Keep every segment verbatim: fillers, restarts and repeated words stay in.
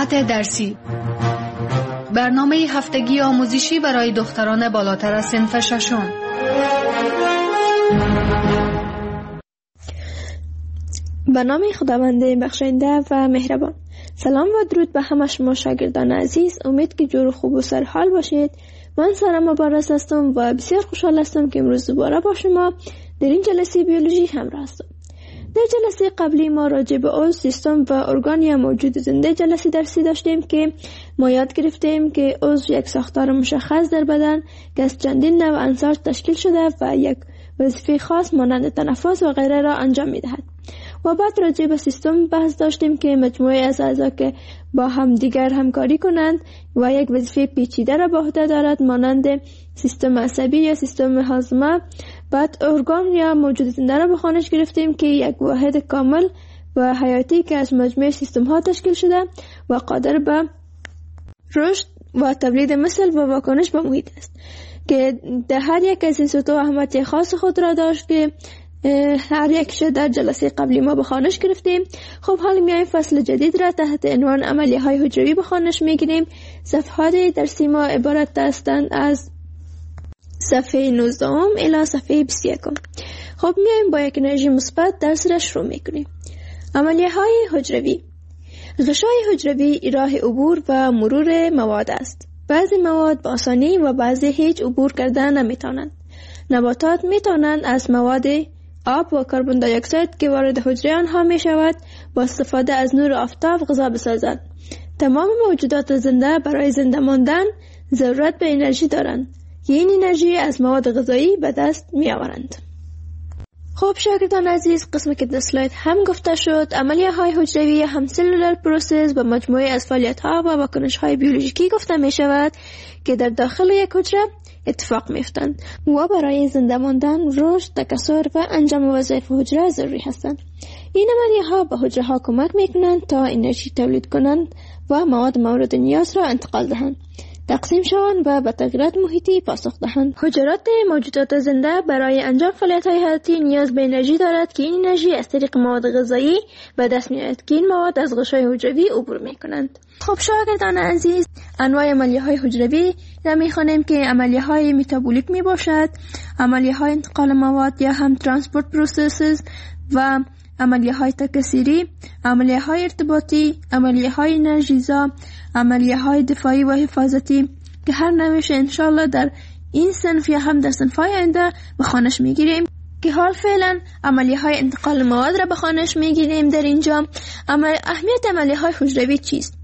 ساعت درسی، برنامه هفتگی آموزشی برای دختران بالاتر از صنف ششم. به نام خداوند بخشنده و مهربان. سلام و درود به همه شما شاگردان عزیز. امید که جور خوب و سرحال باشید. من سارا مبارز هستم و بسیار خوشحال هستم که امروز دوباره با شما در این جلسه بیولوژی همراه هستم. در جلسه قبلی ما راجع به عضو، سیستم و ارگان یا موجود زنده جلسه درسی داشتیم که ما یاد گرفتیم که عضو یک ساختار مشخص در بدن که از چندین نوع انساج تشکیل شده و یک وظیفه خاص مانند تنفس و غیره را انجام می‌دهد. و بعد راجع به سیستم بحث داشتیم که مجموعه از اعضا که با هم دیگر همکاری کنند و یک وظیفه پیچیده را به عهده دارد مانند سیستم عصبی یا سیستم هاضمه. بعد ارگان یا موجود زنده را به خوانش گرفتیم که یک واحد کامل و حیاتی که از مجموعه سیستم ها تشکیل شده و قادر به رشد و تولید مثل و واکنش به محیط است که در هر یک از این سطوح اهمیت خاص خود را داشت که هر یکش در جلسه قبلی ما به خوانش گرفتیم. خب حالا میایم فصل جدید را تحت عنوان عملیه های حجروی به خوانش میگیریم. صفحات درسی ما عبارت هستند از صفحه نوزده الی صفحه بیست و یک. خب میایم با یک انرژی مثبت درس را شروع میکنیم. عملیه های حجروی. غشای حجروی راه عبور و مرور مواد است. بعضی مواد با آسانی و بعضی هیچ عبور کردن نمیتونند. نباتات میتونند از مواد آب و کربن دی اکساید که وارد حجره آنها می شود با استفاده از نور آفتاب غذا بسازند. تمام موجودات زنده برای زنده ماندن ضرورت به انرژی دارند که این انرژی از مواد غذایی به دست می آورند. خب شاگردان عزیز، قسمی که در اسلاید هم گفته شد عملیه های حجروی هم سلولر پروسس به مجموعه از فعالیت ها و واکنش های بیولوژیکی گفته می شود که در داخل یک حجره اتفاق میفتند و برای زنده ماندن، رشد، تکثر و انجام وظایف حجره ضروری هستند. این عملیه ها به حجره ها کمک میکنند تا انرژی تولید کنند و مواد مورد نیاز را انتقال دهند، تقسیم شوند و به تغییرات محیطی پاسخ دهند. حجرات موجودات زنده برای انجام فعالیت های حیاتی نیاز به انرژی دارد که این انرژی از طریق مواد غذایی به دست میآید که این مواد از غشای حجروی عبور میکنند. خب شاگردان عزیز، انواع عملیه های حجروی را میخوانیم که عملیه های متابولیک می باشد، عملیه های انتقال مواد یا هم ترانسپورت پروسسز و عملیه های تکثیری، عملیه های ارتباطی، عملیه های انرژیزا، عملیه های دفاعی و حفاظتی که هر نوعش انشالله در این صنف یا هم در صنف های آینده به خوانش میگیریم. که حال فعلا عملیه های انتقال مواد را به خوانش میگیریم. در اینجا عمل... اهمیت عملیه های حجروی چیست؟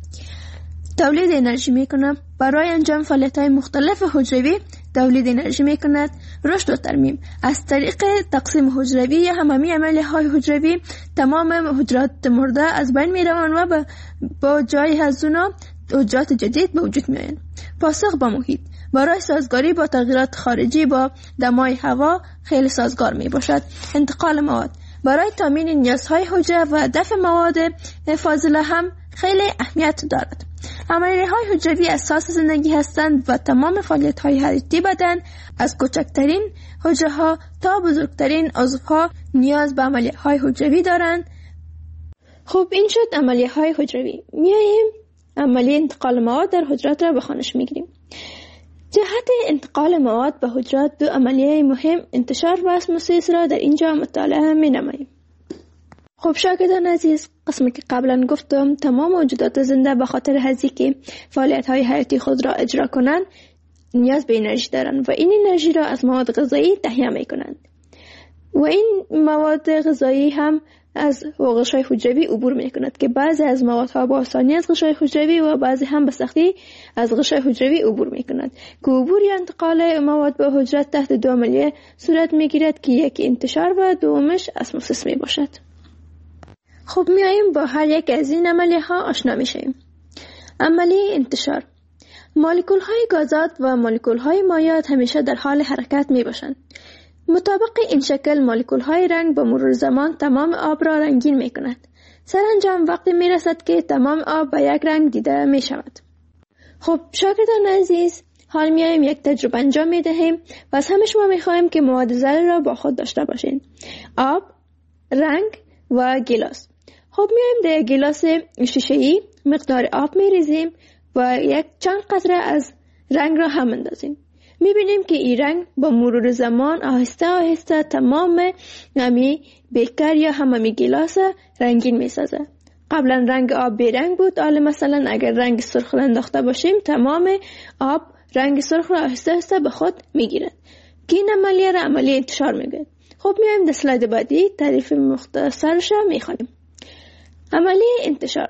تولید انرژی میکنه. برای انجام فعالیت های مختلف حجروی تولید انرژی میکند. رشد و ترمیم از طریق تقسیم حجروی یا هممی عملیه های حجروی تمام حجرات مرده از بین میروند و با جای از اونا حجرات جدید به وجود میآیند. پاسخ با محیط برای سازگاری با تغییرات خارجی با دمای هوا خیلی سازگار می باشد. انتقال مواد برای تامین نیازهای حجره و دفع مواد فاضله هم خیلی اهمیت دارد. عملیه های حجروی اساس زندگی هستند و تمام فعالیت های حیاتی بدن از کوچکترین حجره ها تا بزرگترین عضوها نیاز به عملیه های حجروی دارند. خب این شد عملیه های حجروی. میاییم عملیه انتقال مواد در حجرات را به خوانش میگیریم. جهت انتقال مواد به حجرات دو عملیه مهم انتشار و اسموسیس را در اینجا مطالعه می نماییم. خب شاگردان عزیز، قسمی که قبلا گفتم تمام موجودات زنده به خاطر هزی که فعالیت های حیاتی خود را اجرا کنند نیاز به انرژی دارند و این انرژی را از مواد غذایی تهیه می کنند و این مواد غذایی هم از غشای حجروی عبور می کند که بعضی از موادها با آسانی از غشای حجروی و بعضی هم به سختی از غشای حجروی عبور می کند که عبور یا انتقال مواد به حجرات تحت دو عملیه صورت می گیرد که یک انتشار و دومش اسموسیس می باشد. خب میاییم با هر یک از این عملیه ها آشنا می شویم. عملیه انتشار. مولکول های گازات و مولکول های مایعات همیشه در حال حرکت می باشند. مطابق این شکل مولکول های رنگ با مرور زمان تمام آب را رنگین می کند. سرانجام وقتی می رسد که تمام آب به یک رنگ دیده می شود. خب شاگردان عزیز، حال میایم یک تجربه انجام می دهیم و از همه شما می خواهیم که مواد ذره را با خود داشته باشین. آب، رنگ و گیلاس. خب میایم در گیلاس شیشه‌ای مقدار آب می ریزیم و یک چند قطره از رنگ را هم اندازیم. می بینیم که این رنگ با مرور زمان آهسته آهسته تمام نمی بیکر یا هممی گیلاس رنگین می سازه. قبلا رنگ آب بی رنگ بود، حالا مثلا اگر رنگ سرخ انداخته باشیم تمام آب رنگ سرخ را آهسته آهسته به خود می گیرد که این عملیه را عملیه انتشار می گوید. خب میایم در اسلاید بعدی تعریف مختصرش را می خوانیم. عملیه انتشار: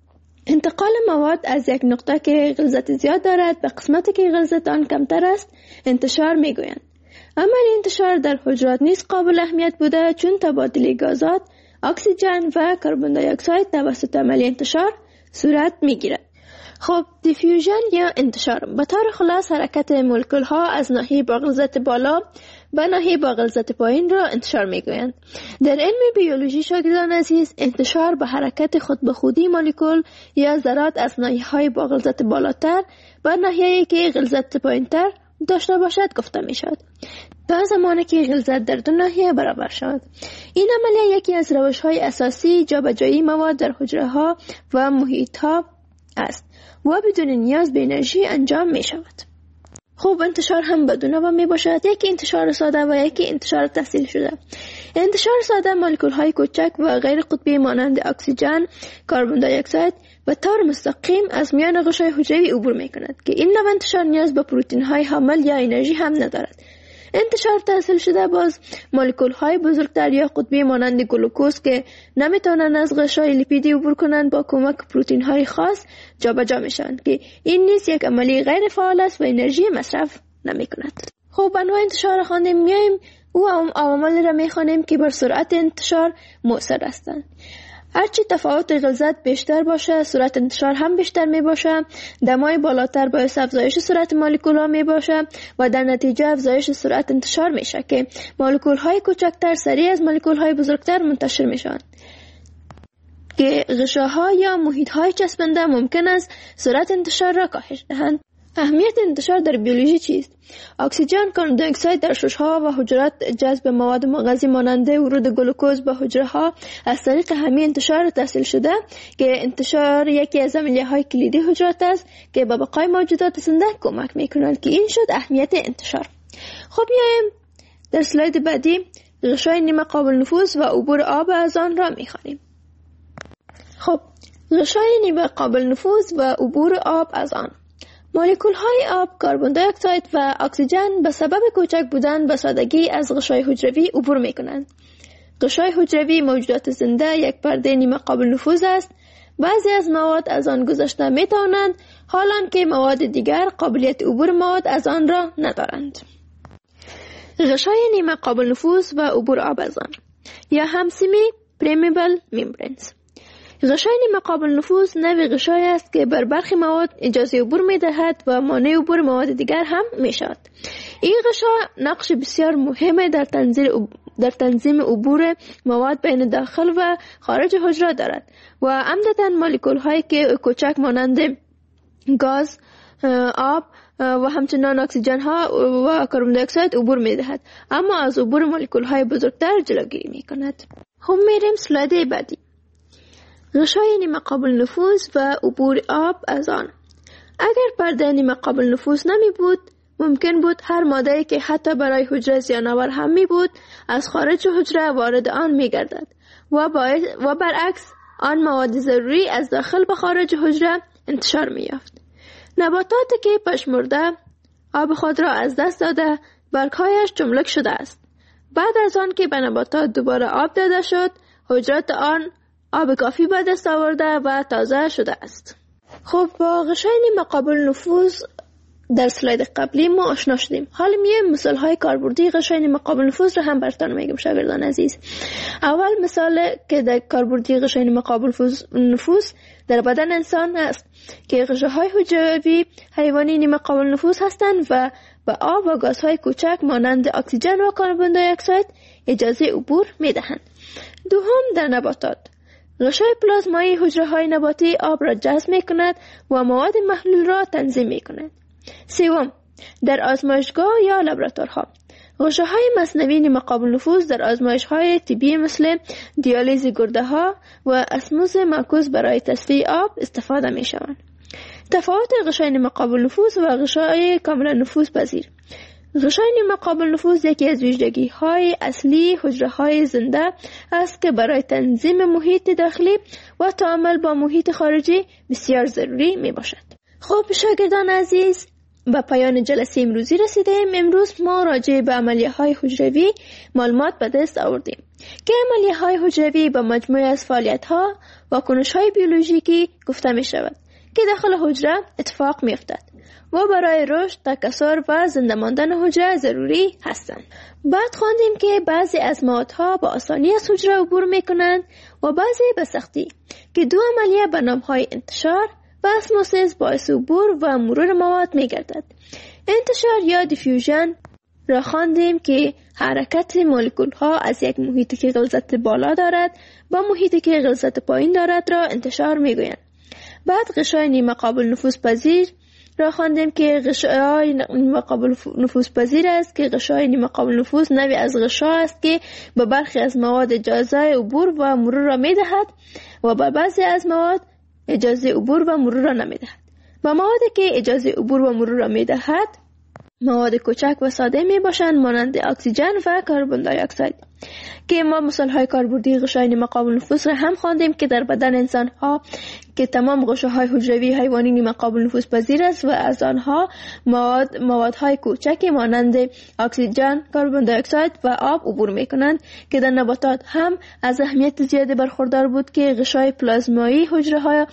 انتقال مواد از یک نقطه که غلظت زیاد دارد به قسمتی که غلظت آن کمتر است انتشار می گویند. عملیه انتشار در حجرات نیز قابل اهمیت بوده، چون تبادل گازات اکسیژن و کربن دی اکساید توسط عملیه انتشار صورت می گیرد. خب دیفیوژن یا انتشار به طور خلاص حرکت مولکول ها از ناحیه با غلظت بالا به ناحیه با غلظت پایین را انتشار می گویند. در علم بیولوژی شاگردان عزیز، انتشار به حرکت خود به خودی مولکول یا ذرات از ناحیه های با غلظت بالاتر به ناحیه که غلظت پایین تر داشته باشد گفته می شود، تا زمانی که غلظت در دو ناحیه برابر شود. این عملیه یکی از روش های اساسی جابجایی مواد در حجره ها و محیط ها است و بدون نیاز به انرژی انجام می شود. خب انتشار هم به دو نوع می باشد، یکی انتشار ساده و یکی انتشار تحصیل شده. انتشار ساده مولکول های کوچک و غیر قطبی مانند اکسیژن، کربن دی اکساید به طور مستقیم از میان غشای حجروی عبور می کند که این نوع انتشار نیاز به پروتئین های حامل یا انرژی هم ندارد. انتشار تحصیل شده باز مولکول های بزرگتر یا قطبی مانند گلوکوز که نمیتونن از غشای لیپیدی عبور کنند با کمک پروتئین های خاص جابجا میشن که این نیز یک عملی غیر فعال است و انرژی مصرف نمی کند. خب انواع انتشار خواندیم، میایم او عوامل را میخوانیم که بر سرعت انتشار مؤثر هستند. هرچی تفاوت غلظت بیشتر باشه سرعت انتشار هم بیشتر می باشه. دمای بالاتر باعث افزایش سرعت مولکول ها می باشه و در نتیجه افزایش سرعت انتشار میشه که مولکول های کوچکتر سریع از مولکول های بزرگتر منتشر میشن که غشاها یا محیط های چسبنده ممکن است سرعت انتشار را کاهش دهند. اهمیت انتشار در بیولوژی چیست؟ اکسیژن، کربن دی اکساید در شش‌ها و حجرات جذب مواد مغذی مانند ورود گلوکوز به حجره ها از طریق همین انتشار تحصیل شده که انتشار یکی از عملیه‌های کلیدی حجرات است که به بقای موجودات زنده کمک می‌کنند که این شد اهمیت انتشار. خب میایم در اسلاید بعدی غشای نیمه قابل نفوذ و عبور آب از آن را می‌خوانیم. خب غشای نیمه قابل نفوذ و عبور آب از آن: مولکول های آب، کربن دی اکساید و اکسیژن به سبب کوچک بودن به سادگی از غشای حجروی عبور می کنند. غشای حجروی موجودات زنده یک پرده نیمه قابل نفوذ است. بعضی از مواد از آن گذشته می توانند، حالان که مواد دیگر قابلیت عبور مواد از آن را ندارند. غشای نیمه قابل نفوذ و عبور آب از آن یا هم سیمی پرمیبل ممبرینز. غشای نیمه قابل نفوذ نوعی غشای است که بر برخی مواد اجازه عبور می دهد و مانع عبور مواد دیگر هم می شود. این غشا نقش بسیار مهم در تنظیم در تنظیم عبور مواد بین داخل و خارج حجره دارد و عمدتاً مولکول هایی که کوچک مانند گاز، آب و همچنان اکسیژن ها و کربن دی اکساید عبور می دهد، اما از عبور مولکول های بزرگتر جلوگیری می کند. هم میریم اسلاید بعدی. غشای نیمه قابل نفوذ و عبور آب از آن. اگر پرده نیمه قابل نفوذ نمی بود، ممکن بود هر ماده‌ای که حتی برای حجره زیان‌آور هم می بود از خارج حجره وارد آن می گردد و, و برعکس آن مواد ضروری از داخل به خارج حجره انتشار می یافت. نباتاتی که پشمرده آب خود را از دست داده برگ‌هایش چملک شده است. بعد از آن که به نباتات دوباره آب داده شد، حجرات آن آب کافی به دست آورده و تازه شده است. خب با غشای نیمه قابل نفوذ در اسلاید قبلی ما آشنا شدیم. حالا میایم مثال های کاربردی غشای نیمه قابل نفوذ را هم براتون میگم شاگردان عزیز. اول مثال که در کاربردی غشای نیمه قابل نفوذ در بدن انسان است که غشاهای حجروی حیوانی نیمه قابل نفوذ هستند و به آب و گازهای کوچک مانند اکسیژن و کربن دی اکساید اجازه عبور میدهند. دوم در نباتات غشای پلازمایی حجره های نباتی آب را جذب می کند و مواد محلول را تنظیم می کند. سوم در آزمایشگاه یا لابراتوارها غشاهای مصنوی نیمه قابل نفوذ در آزمایش‌های طبی مثل دیالیز گرده‌ها و اسموز معکوس برای تصفیه آب استفاده می‌شوند. تفاوت غشای نیمه قابل نفوذ و غشای کاملا نفوذ پذیر. غشای نیمه قابل نفوذ یکی از ویژگی‌های اصلی حجره‌های زنده است که برای تنظیم محیط داخلی و تعامل با محیط خارجی بسیار ضروری میباشد. خب شاگردان عزیز، به پایان جلسه امروزی رسیدیم. امروز ما راجع به عملیه‌های حجروی معلومات به دست آوردیم که عملیه‌های حجروی به مجموعه از فعالیت‌ها و کنش‌های بیولوژیکی گفته می‌شود که داخل حجره اتفاق می‌افتد و برای رشد، تکثر و زنده ماندن حجره ضروری هستند. بعد خواندیم که بعضی از موادها با آسانی از حجره عبور می‌کنند و بعضی به سختی، که دو عملیه به نام‌های انتشار و اسموسیس باعث عبور و مرور مواد می‌گردد. انتشار یا دیفیوژن را خواندیم که حرکت مولکول‌ها از یک محیطی که غلظت بالا دارد با محیطی که غلظت پایین دارد را انتشار می‌گویند. بعد غشای نیمه قابل نفوذ پذیر را خواندیم که غشای نیمه قابل نفوذ پذیر است که غشای نیمه قابل نفوذ نوعی از غشا است که به برخی از مواد اجازه عبور و مرور را می‌دهد و به بعضی از مواد اجازه عبور و مرور را نمی‌دهد. با موادی که اجازه عبور و مرور را می‌دهد مواد کوچک و ساده میباشند مانند اکسیژن و کربن دی اکساید، که ما مثال‌های کاربردی غشای نیمه قابل نفوذ را هم خواندیم که در بدن انسان‌ها که تمام غشاهای حجروی حیوانی نیمه قابل نفوذ پذیر است و از آنها مواد موادهای کوچکی مانند اکسیژن، کربن دی اکساید و آب عبور می‌کنند، که در نباتات هم از اهمیت زیادی برخوردار بود که غشای پلازمایی حجره‌های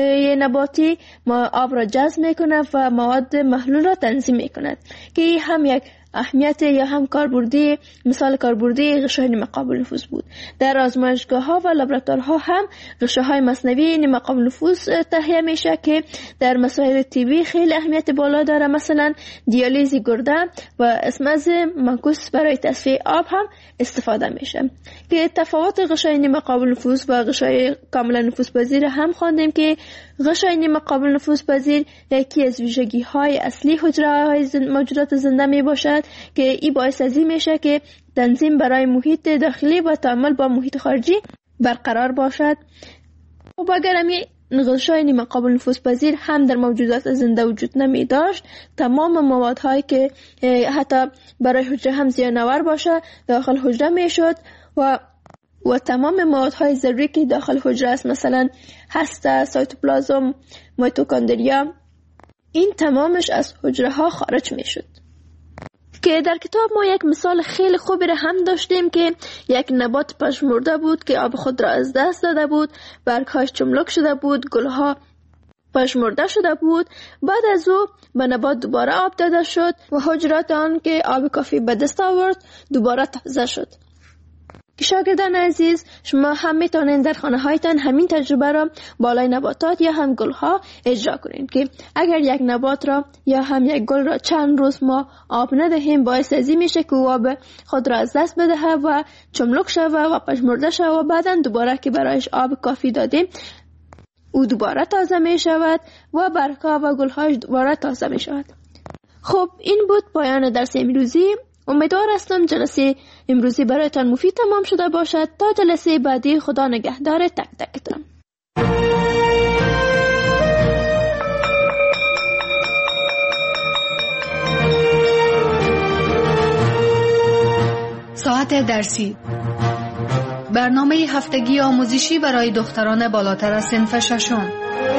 نباتی ما آب را جذب می‌کند و مواد محلول را تنظیم می‌کند، که هم یک اهمیت یا هم کاربردی مثال کاربردی غشای نیمه قابل نفوذ بود. در آزمایشگاه‌ها و لابراتوارها هم غشاهای مصنوی نیمه قابل نفوذ تهیه میشه که در مسائل طبی خیلی اهمیت بالا داره، مثلا دیالیز گرده و اسموز معکوس برای تصفیه آب هم استفاده میشه. که تفاوت غشای نیمه قابل نفوذ و غشای کاملا نفوذ پذیر هم خواندیم که غشای نیمه قابل نفوذ پذیر یکی از ویژگی‌های اصلی حجره‌های موجودات زنده میباشد که این باعث از این میشه که تنظیم برای محیط داخلی و تعامل با محیط خارجی برقرار باشد. و اگر همی غشای نیمه قابل نفوذ پذیر هم در موجودات زنده وجود نمی داشت، تمام موادهایی که حتی برای حجره هم زیان‌آور باشه داخل حجره میشد و و تمام موادهای ضروری که داخل حجره است، مثلا هسته، سایتوپلازم، میتوکندریا، این تمامش از حجره ها خارج می شد. که در کتاب ما یک مثال خیلی خوبی را هم داشتیم که یک نبات پژمرده بود که آب خود را از دست داده بود، برگهاش چملک شده بود، گلها پژمرده شده بود. بعد از او به نبات دوباره آب داده شد و حجرات آن که آب کافی به دست آورد دوباره تازه شد. شاگردان عزیز، شما هم میتونید در خانه هایتان همین تجربه را بالای نباتات یا هم گل ها اجرا کنید که اگر یک نبات را یا هم یک گل را چند روز ما آب ندهیم، باعث ازی میشه که آب خود را از دست بده و چملک شوه و پژمرده شوه و بعدا دوباره که برایش آب کافی دادیم او دوباره تازه می شود و برگها و گل ها دوباره تازه می شود. خب این بود پایان درس امروزی. امیدوار هستم جلسه امروزی برایتان مفید تمام شده باشد. تا جلسه بعدی، خدا نگهدار تک تکتان. ساعت درسی، برنامه هفتگی آموزشی برای دختران بالاتر از صنف ششم.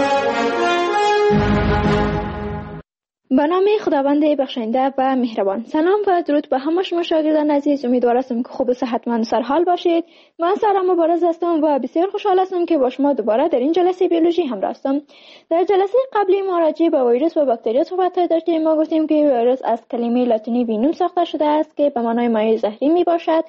به نام خداوند بخشنده و مهربان. سلام و درود به همه شما شاگردان عزیز. امیدوار هستم که خوب و صحتمند و سرحال باشید. من سارا مبارز هستم و بسیار خوشحال هستم که با شما دوباره در این جلسه بیولوژی همراه هستم. در جلسه قبلی ما راجع به ویروس و باکتریا صحبت داشتیم. ما گفتیم که ویروس از کلمه لاتینی وینوم ساخته شده است که به معنای مایع زهری می باشد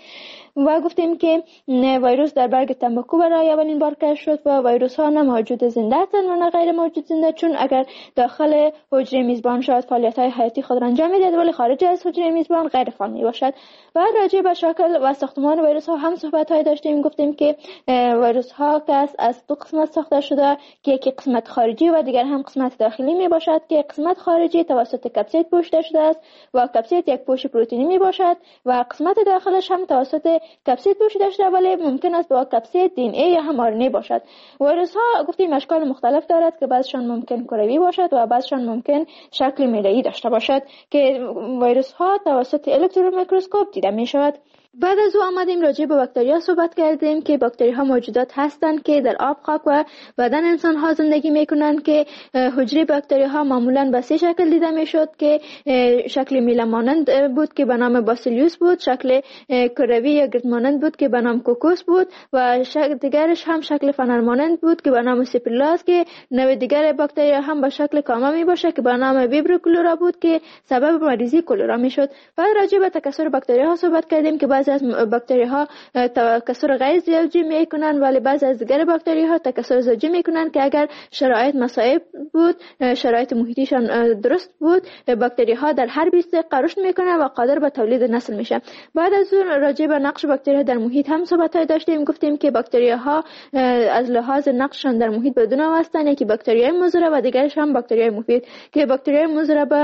و گفتیم که ویروس در برگ تنباکو برای اولین بار کشف شد و ویروس ها نه موجود زنده هستند و نه غیر موجود زنده، چون اگر داخل حجره میزبان شاید فعالیت های حیاتی خود را انجام میدهد ولی خارج از حجره میزبان غیر فعال می باشد. و راجع به شکل و ساختمان ویروس ها هم صحبت های داشتیم. گفتیم که ویروس ها که از دو قسمت ساخته شده که یکی قسمت خارجی و دیگر هم قسمت داخلی می باشد که قسمت خارجی توسط کپسید پوشیده شده است و کپسید یک پوش پروتئینی می باشد و قسمت داخلش هم توسط کپسید پوشیده شده ولی ممکن است با کپسید دی ان ای یا هم آر ان ای باشد. ویروس ها گفتیم اشکال مختلف دارد که بعضشان ممکن کروی باشد و بعضشان ممکن شکل میله‌ای داشته باشد که ویروس ها توسط الکترون میکروسکوپ دیده می شود. بعد از او آمدیم راجع به باکتری ها صحبت کردیم که باکتری ها موجودات هستند که در آب، خاک و بدن انسان ها زندگی میکنند که حجره باکتری ها معمولا به سه شکل دیده میشد که شکل میله مانند بود که به نام باسیلیوس بود، شکل کروی یا گرد مانند بود که به نام کوکوس بود و شکل دیگرش هم شکل فنر مانند بود که به نام سیپریلاس که نوع دیگر باکتری هم به شکل کامه می باشه که به نام ویبریو کلورا بود که سبب مریضی کلورا میشد. بعد راجع به تکثر باکتری ها صحبت کردیم که بعضی از باکتری ها تکثر غیر زوجی میکنن ولی بعضی از دیگر باکتری ها تکثر زوجی میکنن که اگر شرایط مساعد بود، شرایط محیطیشان درست بود، باکتری ها در هر بیست دقیقه رشد میکنن و قادر به تولید نسل میشن. بعد از اون راجع به نقش باکتری ها در محیط هم صحبت داشتیم. گفتیم که باکتری ها از لحاظ نقششان در محیط به دو نوع هستند، یکی باکتری های مضر و دیگرش هم باکتری های مفید که باکتری های مضر به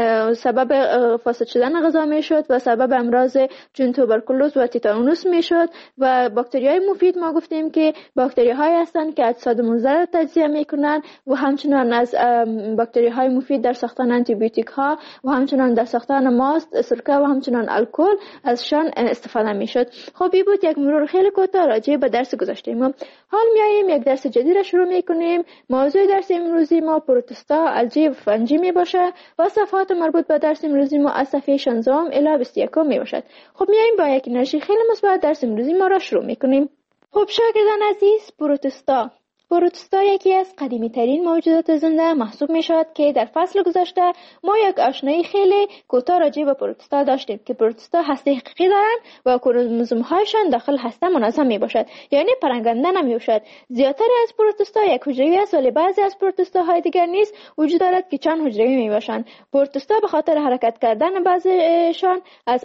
سبب فاسد شدن غذا میشد و سبب امراض چون توبرکولوز و تیتانوس میشد و باکتری های مفید ما گفتیم که باکتری های هستند که اجساد مضر را تجزیه میکنن و همچنان از باکتری های مفید در ساختن آنتی بیوتیک ها و همچنان در ساختن ماست، سرکه و همچنان الکل ازشان استفاده میشد. خب این بود یک مرور خیلی کوتاه راجع به درس گذاشتیم. حال میایم یک درس جدید را شروع میکنیم. موضوع درس امروزی ما پروتوستا، الژی و فنجی می باشه و صفحات مربوط به درس امروزی ما از صفحه شانزده الی بیست و یک می باشد. خب میایم با یک انرژی خیلی مثبت درس امروزی ما را شروع میکنیم. خب شاگردان عزیز، پروتوستا پروتوستا یکی از قدیمی ترین موجودات زنده محسوب می شود که در فصل گذشته ما یک آشنایی خیلی کوتاه راجع به پروتوستا داشتیم که پروتوستا هسته حقیقی دارند و کروموزوم هایشان داخل هسته منظم می باشد، یعنی پرنگنده نمی باشد. زیادتر از پروتوستا یک حجروی است ولی بعضی از پروتوستا های دیگر نیز وجود دارد که چند حجروی می باشند. پروتوستا به خاطر حرکت کردن بعضیشان از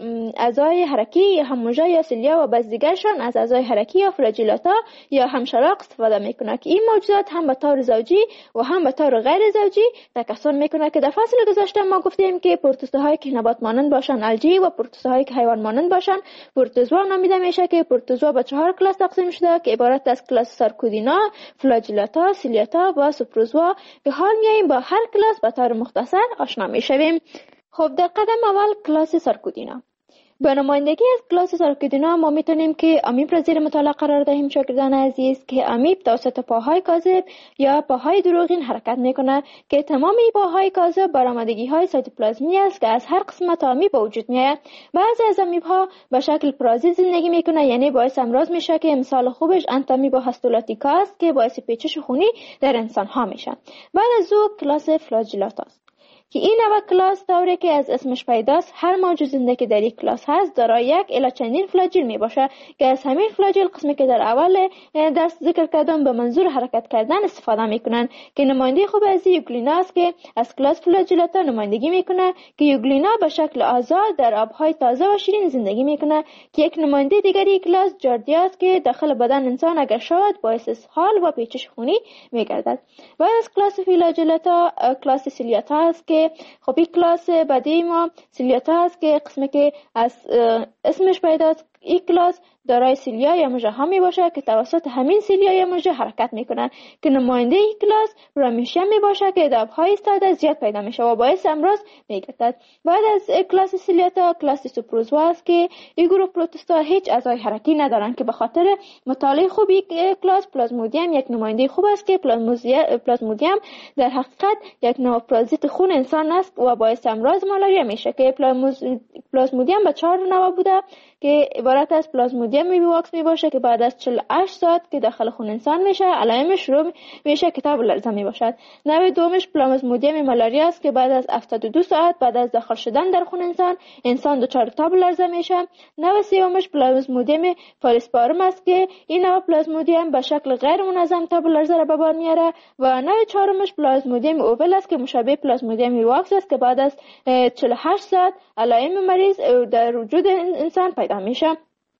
اعضای حرکی یا هم موجه یا سیلیا و بعضی دیگرشان از اعضای حرکی یا فلاجیلاتا یا همشلاق استفاده میکنه که این موجودات هم به طور زوجی و هم به طور غیر زوجی تکثر میکنه که در فصل گذشته ما گفتیم که پروتوزوهایی که نبات مانند باشن الژی و پروتوزوهایی که حیوان مانند باشن پروتوزوا نامیده میشه که پروتوزوا به چهار کلاس تقسیم شده که عبارت از کلاس سارکودینا، فلاجیلاتا، سیلیاتا و سوپروزوا که حال میایم با هر کلاس به طور مختصر آشنا میشویم. خب در قدم اول کلاس سارکودینا. به نمایندگی از کلاس سارکودینا ما میتونیم که امیب را زیر مطالعه قرار دهیم شاگردان عزیز که امیب توسط پاهای کاذب یا پاهای دروغین حرکت میکنه که تمام این پاهای کاذب برآمدگی های سایتوپلازمی است که از هر قسمت امیب به وجود میاد. بعضی از امیب ها به شکل پرازیت زندگی میکنه، یعنی باعث امراض میشه که مثال خوبش انتامیبا هاستولاتیکا است که باعث پیچش خونی در انسان ها میشه. بعد از او کلاس فلاجیلاتا است که این نوع کلاس طوری که از اسمش پیداست هر موجود زنده که در این کلاس هست دارای یک الی چندین فلاجیل می باشه که از همین فلاجیل قسمی که در اول درس ذکر کردم به منظور حرکت کردن استفاده میکنن که نماینده خوب از یوگلینا است که از کلاس فلاجیلاتا نمایندگی میکنه که یوگلینا به شکل آزاد در آبهای تازه و شیرین زندگی میکنه که یک نماینده دیگری کلاس جاردیا است که داخل بدن انسان اگر شود باعث اسهال و پیچش خونی میگردد. بعد از کلاس فلاجیلاتا کلاس سیلیاتا است که خب این کلاس بعدی ما سیلیاتا است که قسمی که از اسمش پیداست. این کلاس دارای سیلیا یا مژه ها می باشه که توسط همین سیلیا یا مژه حرکت میکنن که نماینده این کلاس رامیشیا می باشه که دبهای استاده زیاد پیدا میشه و باعث امراض میگردد. بعد از کلاس سیلیاتا کلاس سوپروزوا است که این گروه پروتوستا هیچ اعضای حرکی ندارن که به خاطر مطالعه خوبی کلاس پلازمودیم یک نماینده خوب است که پلازمودیم در حقیقت یک نوع پرازیت خون انسان است و باعث امراض مالاریا میشه که پلازمودیم به چهار نوع بوده که عبارت از پلازمودیم بیواکس می باشه که بعد از چهل و هشت ساعت که داخل خون انسان میشه علائمش شروع میشه که تب لرزه می باشد. نوع دومش پلازمودیم مالاریا است که بعد از هفتاد و دو ساعت بعد از داخل شدن در خون انسان انسان دچار تب لرزه میشه. نوع سومش پلازمودیم فالسپارم است که این نوع پلازمودیم به شکل غیر منظم تب لرزه را به بار میاره و نوع چهارمش پلازمودیم اوول است که مشابه پلازمودیم بیواکس است که بعد از چهل و هشت ساعت علائم مریض در وجود انسان پیدا میشه.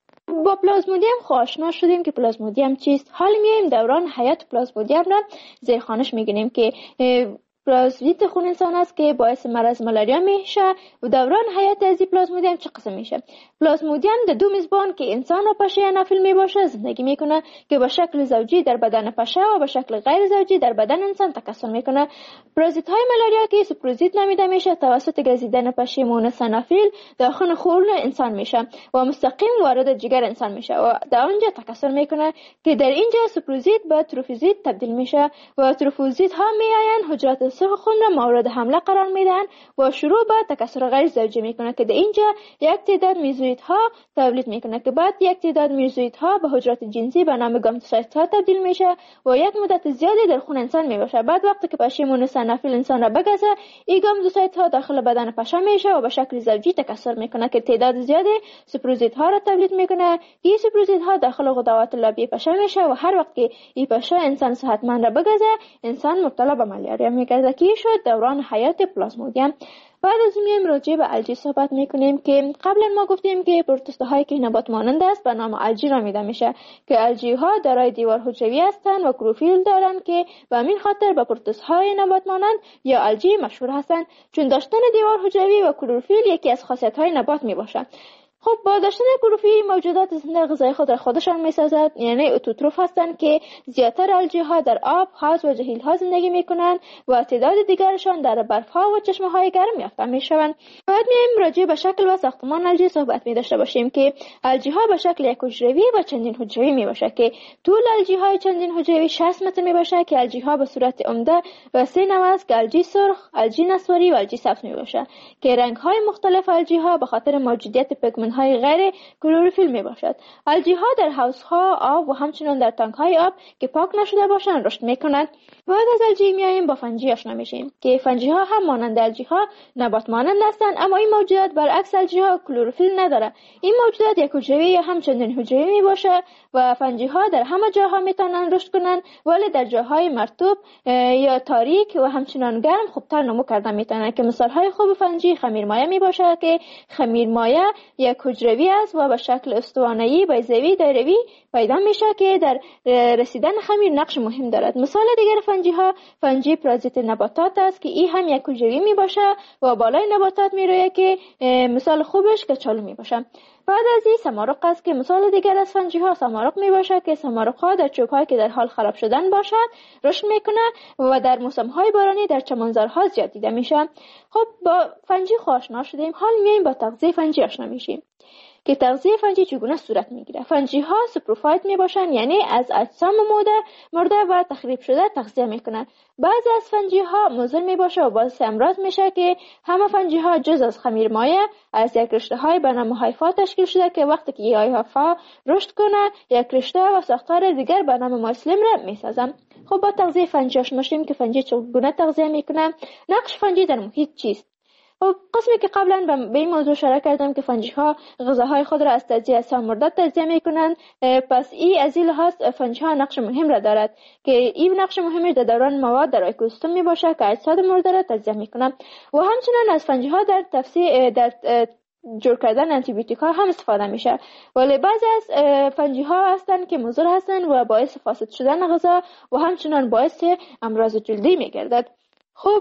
با پلازمودیم آشنا شدیم که پلازمودیم چیست. حال میایم دوران حیات پلازمودیم را زیر خوانش میگیریم که پلازمودیت خون انسان است که باعث مرض مالاریا میشه و دوران حیات از پلازمودیم چه قسم میشه. پلازمودیم در دو میزبان که انسان و پشه نافل میباشه زندگی میکنه که به شکل زوجی در بدن پشه و به شکل غیر زوجی در بدن انسان تکثر میکنه. پرازیت های مالاریا که سپروزیت نامیده میشه توسط گزیدن پشه مونس نافل داخل خون انسان میشه و مستقیم وارد جگر انسان میشه و در اونجا تکثر میکنه که در اینجا سپروزیت به تروفوزیت تبدیل میشه و تروفوزیت ها میاین حجرات سرخ خون را مورد حمله قرار میدن و شروع به تکثر غیر زوجی میکنه که در اینجا یک تعداد میزویت ها تولید میکنه که بعد یک تعداد میزویت ها به حجرات جنسی به نام گامتوسایت ها تبدیل میشه و یک مدت زیادی در خون انسان میباشه. بعد وقتی که پشه مونس نافل انسان را بگزه این گامتوسایت ها داخل بدن پشه میشه و به شکل زوجی تکثر میکنه که تعداد زیادی سپروزیت ها را تولید میکنه. این سپروزیت ها داخل غدوات لبی پشه میشه و هر وقت که این پشه انسان صحتمند را بگزه انسان مبتلا به مالاریا میگرده که شد دوران حیات پلازمودیم. بعد از میایم راجع به الژی صحبت میکنیم که قبلا ما گفتیم که پروتوزوها هایی که نبات مانند است به نام الژی نامیده میشه که الژی ها دارای دیوار حجروی هستند و کلروفیل دارند که به همین خاطر به پروتوزوها های نبات مانند یا الژی مشهور هستند چون داشتن دیوار حجروی و کلروفیل یکی از خاصیت های نبات میباشد. خب با داشتن کلروفیل موجودات زنده غذای خود را خودشان میسازد یعنی اتوتروف هستند که زیادتر الژی ها در آب، حوض و جهیل ها زندگی میکنند و تعداد دیگرشان در برف ها و چشمه های گرم یافته میشوند. بعد میایم راجع به شکل و ساختمان الژی صحبت می داشته باشیم که الژی ها به شکل یک حجروی و چندین حجروی می باشه که طول الژی های چندین حجروی شصت متر می باشه که الژی ها به صورت عمده و سه نوع است که الژی سرخ، الژی نسواری و الژی سبز می باشه که رنگ های مختلف الژی ها به خاطر موجودیت پیگمنت های غیر کلروفیل می باشد. الژی ها در حوض ها آب و همچنین در تانک های آب که پاک نشده باشند رشد می کنند. بعد از الژی میایم با فنجی آشنا میشیم که فنجی ها هم مانند الژی ها نبات مانند هستند اما این موجودات برعکس الژی ها کلروفیل نداره. این موجودات یک حجروی یا همچنین حجروی می باشه و فنجی ها در همه جاها میتونن رشد کنند ولی در جاهای مرطوب یا تاریک و همچنین گرم خوبتر نمو کردن میتونن که مثال های خوب فنجی خمیرمایه می باشه که خمیرمایه یک حجروی است و به شکل استوانه‌ای بیضوی دایروی پیدا میشه که در رسیدن خمیر نقش مهم دارد. مثال دیگر فنجی ها فنجی پرازیت نباتات است که این هم یک حجروی می باشه و بالای نباتات میرویه که مثال خوبش کچالو می باشه. بعد از این سمارق است که مثال دیگر از فنجی ها سمارق می باشه که سمارق ها در چوب هایی که در حال خراب شدن باشد رشد میکنه و در موسم های بارانی در چمنزارها زیاد دیده میشه. خب با فنجی آشنا شدیم، حال میایم با تغذیه فنجی آشنا میشیم که تغذیه فنجی چگونه صورت میگیره. فنجی ها سپروفایت می باشن یعنی از اجسام مرده مرده و تخریب شده تغذیه میکنن. بعضی از فنجی ها مضر می باشه و باعث امراض میشه که همه فنجی ها جز از خمیرمایه از یک رشته های به نام هایفا تشکیل شده که وقتی که این هایفا رشد کنه یک رشته و ساختار دیگر به نام مایسلیم را میسازن. خب با تغذیه فنجی آشنا شدیم که فنجی چگونه تغذیه میکنه. نقش فنجی در محیط چیست؟ خب قسمی که قبلا به این موضوع اشاره کردم که فنجی ها غذاهای خود را از تجزیه اجسام مرده تجزیه میکنند، پس این از این لحاظ فنجی ها نقش مهم را دارد که این نقش مهمش در دوران مواد در اکوسیستم می باشه که اجساد مرده را تجزیه میکنند و همچنین از فنجی ها در تفسیر در جور کردن آنتی بیوتیک ها هم استفاده میشه. ولی بعضی از فنجی ها هستند که مضر هستند و باعث فاسد شدن غذا و همچنین باعث امراض جلدی میگردد. خب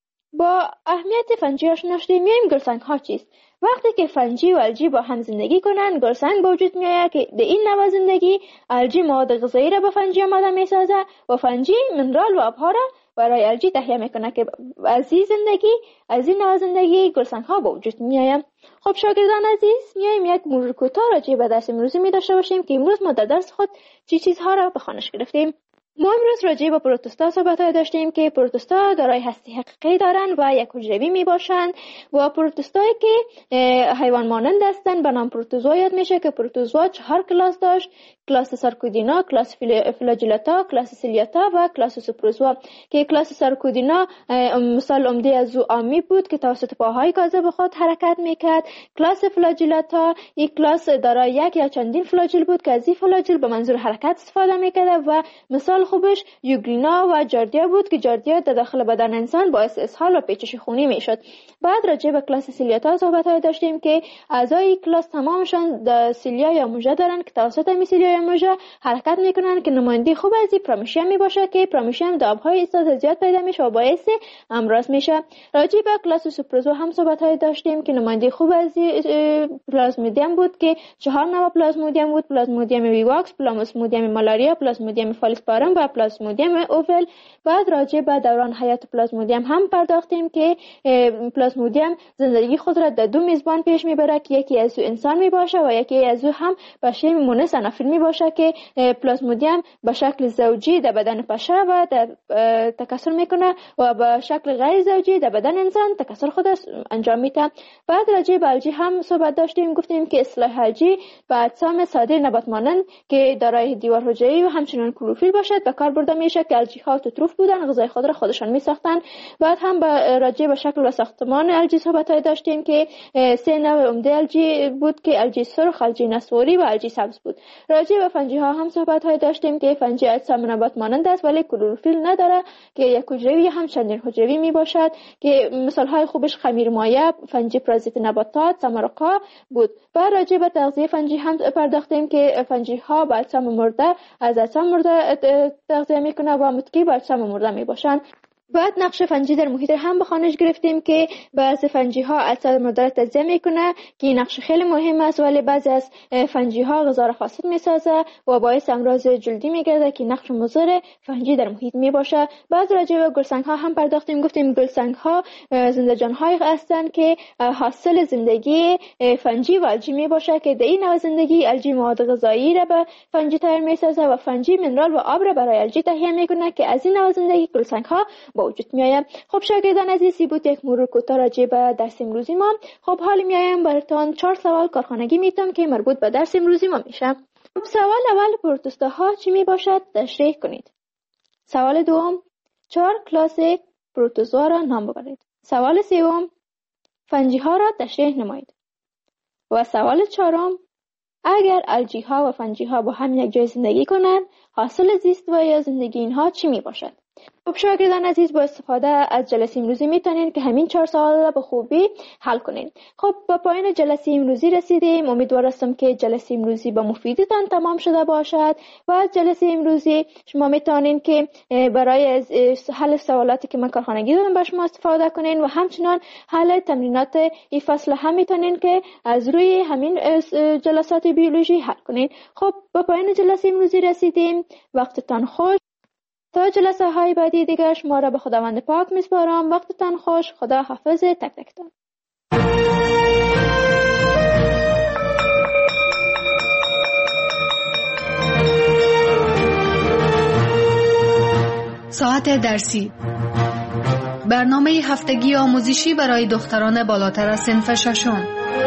با اهمیت فنجی آشنا شدیم. میایم گلسنگ ها چیست؟ وقتی که فنجی و الژی با هم زندگی کنند گلسنگ به وجود میآید که در این نوع زندگی الژی مواد غذایی را به فنجی آماده میسازه و فنجی منرال و آبها را برای الژی تهیه میکنه که از این زندگی از این نوع زندگی گلسنگ ها به وجود میآید. خب شاگردان عزیز، میایم یک مرور کوتاه راجع به درس امروزی می داشته باشیم که امروز ما در درس خود چی چیزها را به خوانش گرفتیم. ما امروز راجع به پروتوستا صحبت داشتیم که پروتوستا دارای هستی حقیقی دارند و یک حجروی می باشند و پروتوستایی که حیوان مانند هستند به نام پروتوزوا یاد میشه که پروتوزوا چهار کلاس داشت: کلاس سارکودینا، کلاس فلاجلتا، کلاس سیلیاتا و کلاس سوپروزوا. که کلاس سارکودینا مثال عمده از او آمی بود که توسط پاهای کاذب خود حرکت میکرد. کلاس فلاجلتا یک کلاس دارای یک یا چندین فلاجل بود که از این فلاجل به منظور حرکت استفاده میکرد و مثال خوبش یوگلینا و جاردیا بود که جاردیا در داخل بدن انسان باعث اسهال و پیچش خونی میشد. بعد راجع به کلاس سیلیاتا صحبت داشتیم که اعضای کلاس تمامشان سیلیا یا موژه دارن که توسط می سیلیا یا موژه حرکت میکنن که نماینده خوب از این پرامیشیم می باشه که پرامیشیم در آبهای استاد زیاد پیدا میشه و باعث امراض میشه. راجع به کلاس سوپروزوا هم صحبت داشتیم که نماینده خوب از پلازمودیم بود که چهار نوع پلازمودیم بود: پلازمودیم ویواکس، پلازمودیم مالاریا، پلازمودیم فالسپارم و پلازمودیم اوول. بعد راجع به دوران حیات پلازمودیم هم پرداختیم که پلازمودیم زندگی خود را در دو میزبان پیش میبره که یکی از او انسان میباشه و یکی از او هم بشر مونس انافیل میباشه که پلازمودیم به شکل زوجی در بدن پشه و در تکثر میکنه و به شکل غیر زوجی در بدن انسان تکثر خود انجام میده. بعد راجع به الژی هم صحبت داشتیم، گفتیم که اصطلاح الژی به اجسام ساده نبات مانند که دارای دیوار حجروی و همچنین کلروفیل باشد به کار برده میشه که الژی ها اوتوتروف بودن، غذای خود را خودشان میساختن. بعد هم به راجع به شکل و ساختمان الژی صحبت داشتیم که سه نوع عمده الژی بود که الژی سرخ، الژی نسواری و الژی سبز بود. راجع به فنجی ها هم صحبت داشتیم که فنجی اجسام نبات مانند است ولی کلروفیل نداره که یک حجروی هم چندین حجروی می باشد که مثال های خوبش خمیر مایع، فنجی پرازیت نباتات، سمرقا بود. بعد راجع به تغذیه فنجی هم پرداختیم که فنجی ها با اجسام مرده از اجسام مرده تغذیه میکنه و متکی با اجسام مرده می باشند. بعد نقش فنجی در محیط هم به خوانش گرفتیم که بعضی فنجی ها اجسام مرده را تجزیه میکنه که این نقش خیلی مهم است، ولی بعضی از فنجی ها غذا را فاسد میسازه و باعث امراض جلدی میگرده که نقش مضر فنجی در محیط میباشه. بعد راجع به گلسنگ ها هم پرداختیم، گفتیم گلسنگ ها زنده جان های هستند که حاصل زندگی فنجی و الژی میباشه که در این نوع زندگی الژی مواد غذایی را به فنجی تحویل میسازه و فنجی منرال و آب را برای الژی تهیه میکنه که از این نوع زندگی گلسنگ ها با وجود میآید. خب شاگردان عزیزی بود یک مرور کوتاه راجع به درس امروزی ما. خب حالا میایم براتون چهار سوال کارخانگی میتونم که مربوط به درس امروزی ما میشه. خب سوال اول، پروتوستا ها چی میباشد؟ تشریح کنید. سوال دوم، چهار کلاس پروتوزوا را نام ببرید. سوال سوم، فنجی ها را تشریح نمایید. و سوال چهارم، اگر الژی ها و فنجی ها با هم یک جای زندگی کنند، حاصل زیست و یا زندگی اینها چی میباشد؟ خب شاگردان عزیز، با استفاده از جلسه امروزی میتونید که همین چهار سوال را به خوبی حل کنید. خب به پایان جلسه امروزی رسیدیم. امیدوار هستم که جلسه امروزی با مفیدتان تمام شده باشد و از جلسه امروزی شما میتونید که برای حل سوالاتی که من کارخانگی دادم با شما استفاده کنید و همچنان حل تمرینات این فصل هم میتونید که از روی همین جلسات بیولوژی حل کنید. خب به پایان جلسه امروزی رسیدیم. وقتتان خوش. تا جلسه های بعدی دیگر شما را به خداوند پاک میسپارم. وقتتان خوش. خدا حافظ تک تکتان. ساعت درسی، برنامه هفتگی آموزشی برای دختران بالاتر از صنف ششم.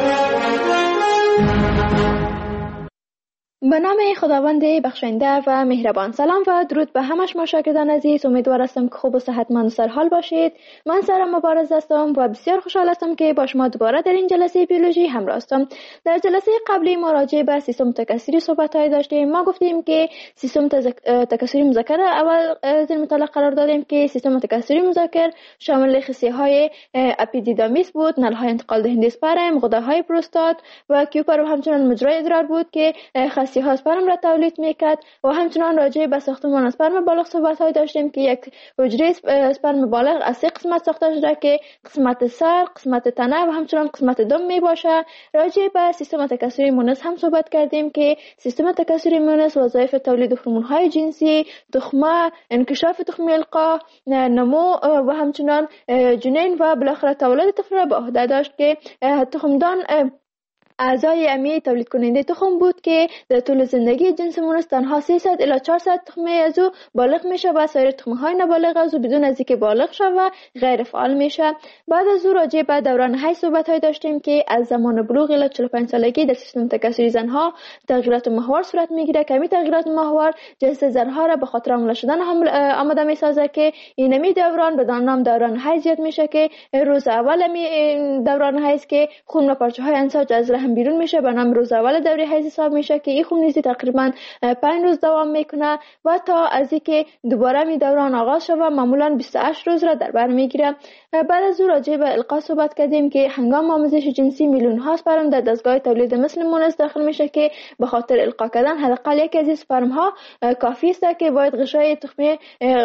به نام خداوند بخشنده و مهربان. سلام و درود به همه شما شاگردان عزیز. امیدوار هستم که خوب و صحتمند و سرحال باشید. من سارا مبارز هستم و بسیار خوشحال هستم که با شما دوباره در این جلسه بیولوژی همراه هستم. در جلسه قبلی ما راجع به سیستم تکثری صحبت های داشتیم. ما گفتیم که سیستم تکثری مذکر اول زیر مطالعه قرار دادیم که سیستم تکثری مذکر شامل خصیه های اپیدیدامیس بود، نل های انتقال دهنده اسپرم، غده های پروستات و کیوپر و همچنان مجرای ادرار بود که خصیه ها اسپرم را تولید میکرد. و همچنان راجع به ساختمان اسپرم بالغ صحبت های داشتیم که یک حجره اسپرم بالغ از سه قسمت ساخته شده که قسمت سر، قسمت تنه و همچنان قسمت دم می باشه. راجع به سیستم تکثری مونس هم صحبت کردیم که سیستم تکثری مونس وظایف تولید هورمون های جنسی، تخمه، انکشاف تخمی القاح، نمو و همچنان جنین و بالاخره تولد طفل را به عهده داشت که تخمدان اعضای امی تولید کننده تخم بود که در طول زندگی جنس مونس تنها سیصد الی چهارصد تخمه از او بالغ میشه و سایر تخمه های نابالغ از او بدون از اینکه بالغ شود و غیر فعال میشه. بعد از او راجع به دوران حیض صحبت های داشتیم که از زمان بلوغ الی چهل و پنج سالگی در سیستم تکثری زنها تغییرات محور صورت میگیره که همین تغییرات محور جنس زنها را به خاطر حامله شدن آماده میسازه که اینمی دوران به نام دوران حیض یاد میشه که روز اول می دوران حیض که خون و پارچه های انساج از رحم بیرون میشه به نام روز اول دوره حیض حساب میشه که این خون نیزی تقریبا پنج روز دوام میکنه و تا از اینکه دوباره می دوران آغاز شود معمولا بیست و هشت روز را در بر میگیره. بعد از او راجع به القا صحبت کردیم که هنگام آموزش جنسی میلیون ها اسپرم در دستگاه تولید مثل مونس داخل میشه که به خاطر القا کردن حداقل یکی از این اسپرم ها کافی است که باید غشای تخمه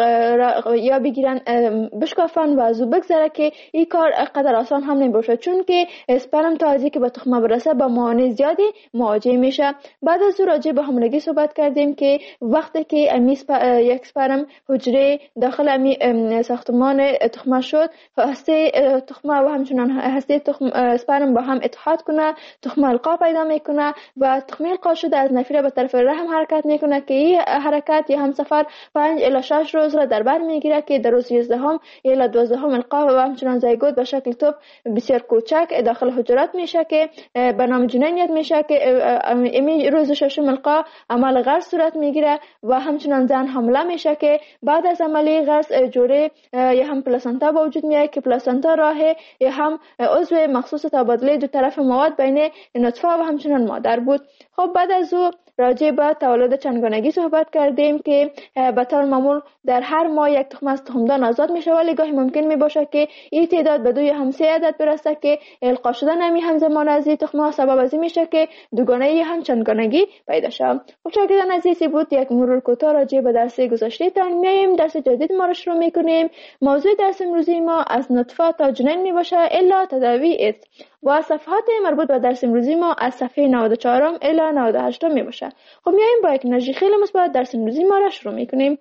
یا بگیرن بشکافن و از او بگذره که این کار قدر آسان هم نمیشه چون که اسپرم تا از اینکه به تخمه برسه با موانع زیادی مواجه میشه. بعد از او راجع به حاملگی صحبت کردیم که وقتی که امی یک اسپرم حجره داخل امی ساختمان تخمه شد هسته تخمه و همچنان هسته تخم اسپرم با هم اتحاد کنه تخمه القا پیدا میکنه و تخمه القا شده از نفیره به طرف رحم حرکت میکنه که این حرکت یا هم سفر پنج الی شش روز را در بر میگیره که در روز یازدهم الی دوازدهم القا و همچنان زایگوت به شکل توپ بسیار کوچک داخل حجرات میشه که به نام جنین یاد میشه که امی روز ششم القا عمل غرس صورت میگیره و همچنان زن حامله میشه که بعد از عملی غرس جوره یا هم پلاسنتا به وجود میاد که پلاسنتا راه یا هم عضو مخصوص تبادله دو طرف مواد بین نطفه و همچنان مادر بود. خب بعد از او راجع به تولد چندگانگی صحبت کردیم که به طور معمول در هر ماه یک تخم از تخمدان آزاد میشه ولی گاهی ممکن میباشه که این تعداد به دو یا هم سه عدد برسه که القا شدن همین همزمان از این تخم ها سبب از این میشه که دوگانه یا هم چندگانگی پیدا شه. خب شاگردان عزیزی بود یک مرور کوتاه راجع به درس گذشته تان. میایم درس جدید ما رو شروع میکنیم. موضوع درس امروزی ما از نطفه تا جنین میباشه الا تداوی ایدز و صفحات مربوط به درس امروزی ما از صفحه نود و چهار الی نود و هشت میباشه. خب میایم با یک انرژی خیلی مثبت درس امروزی ما را شروع میکنیم.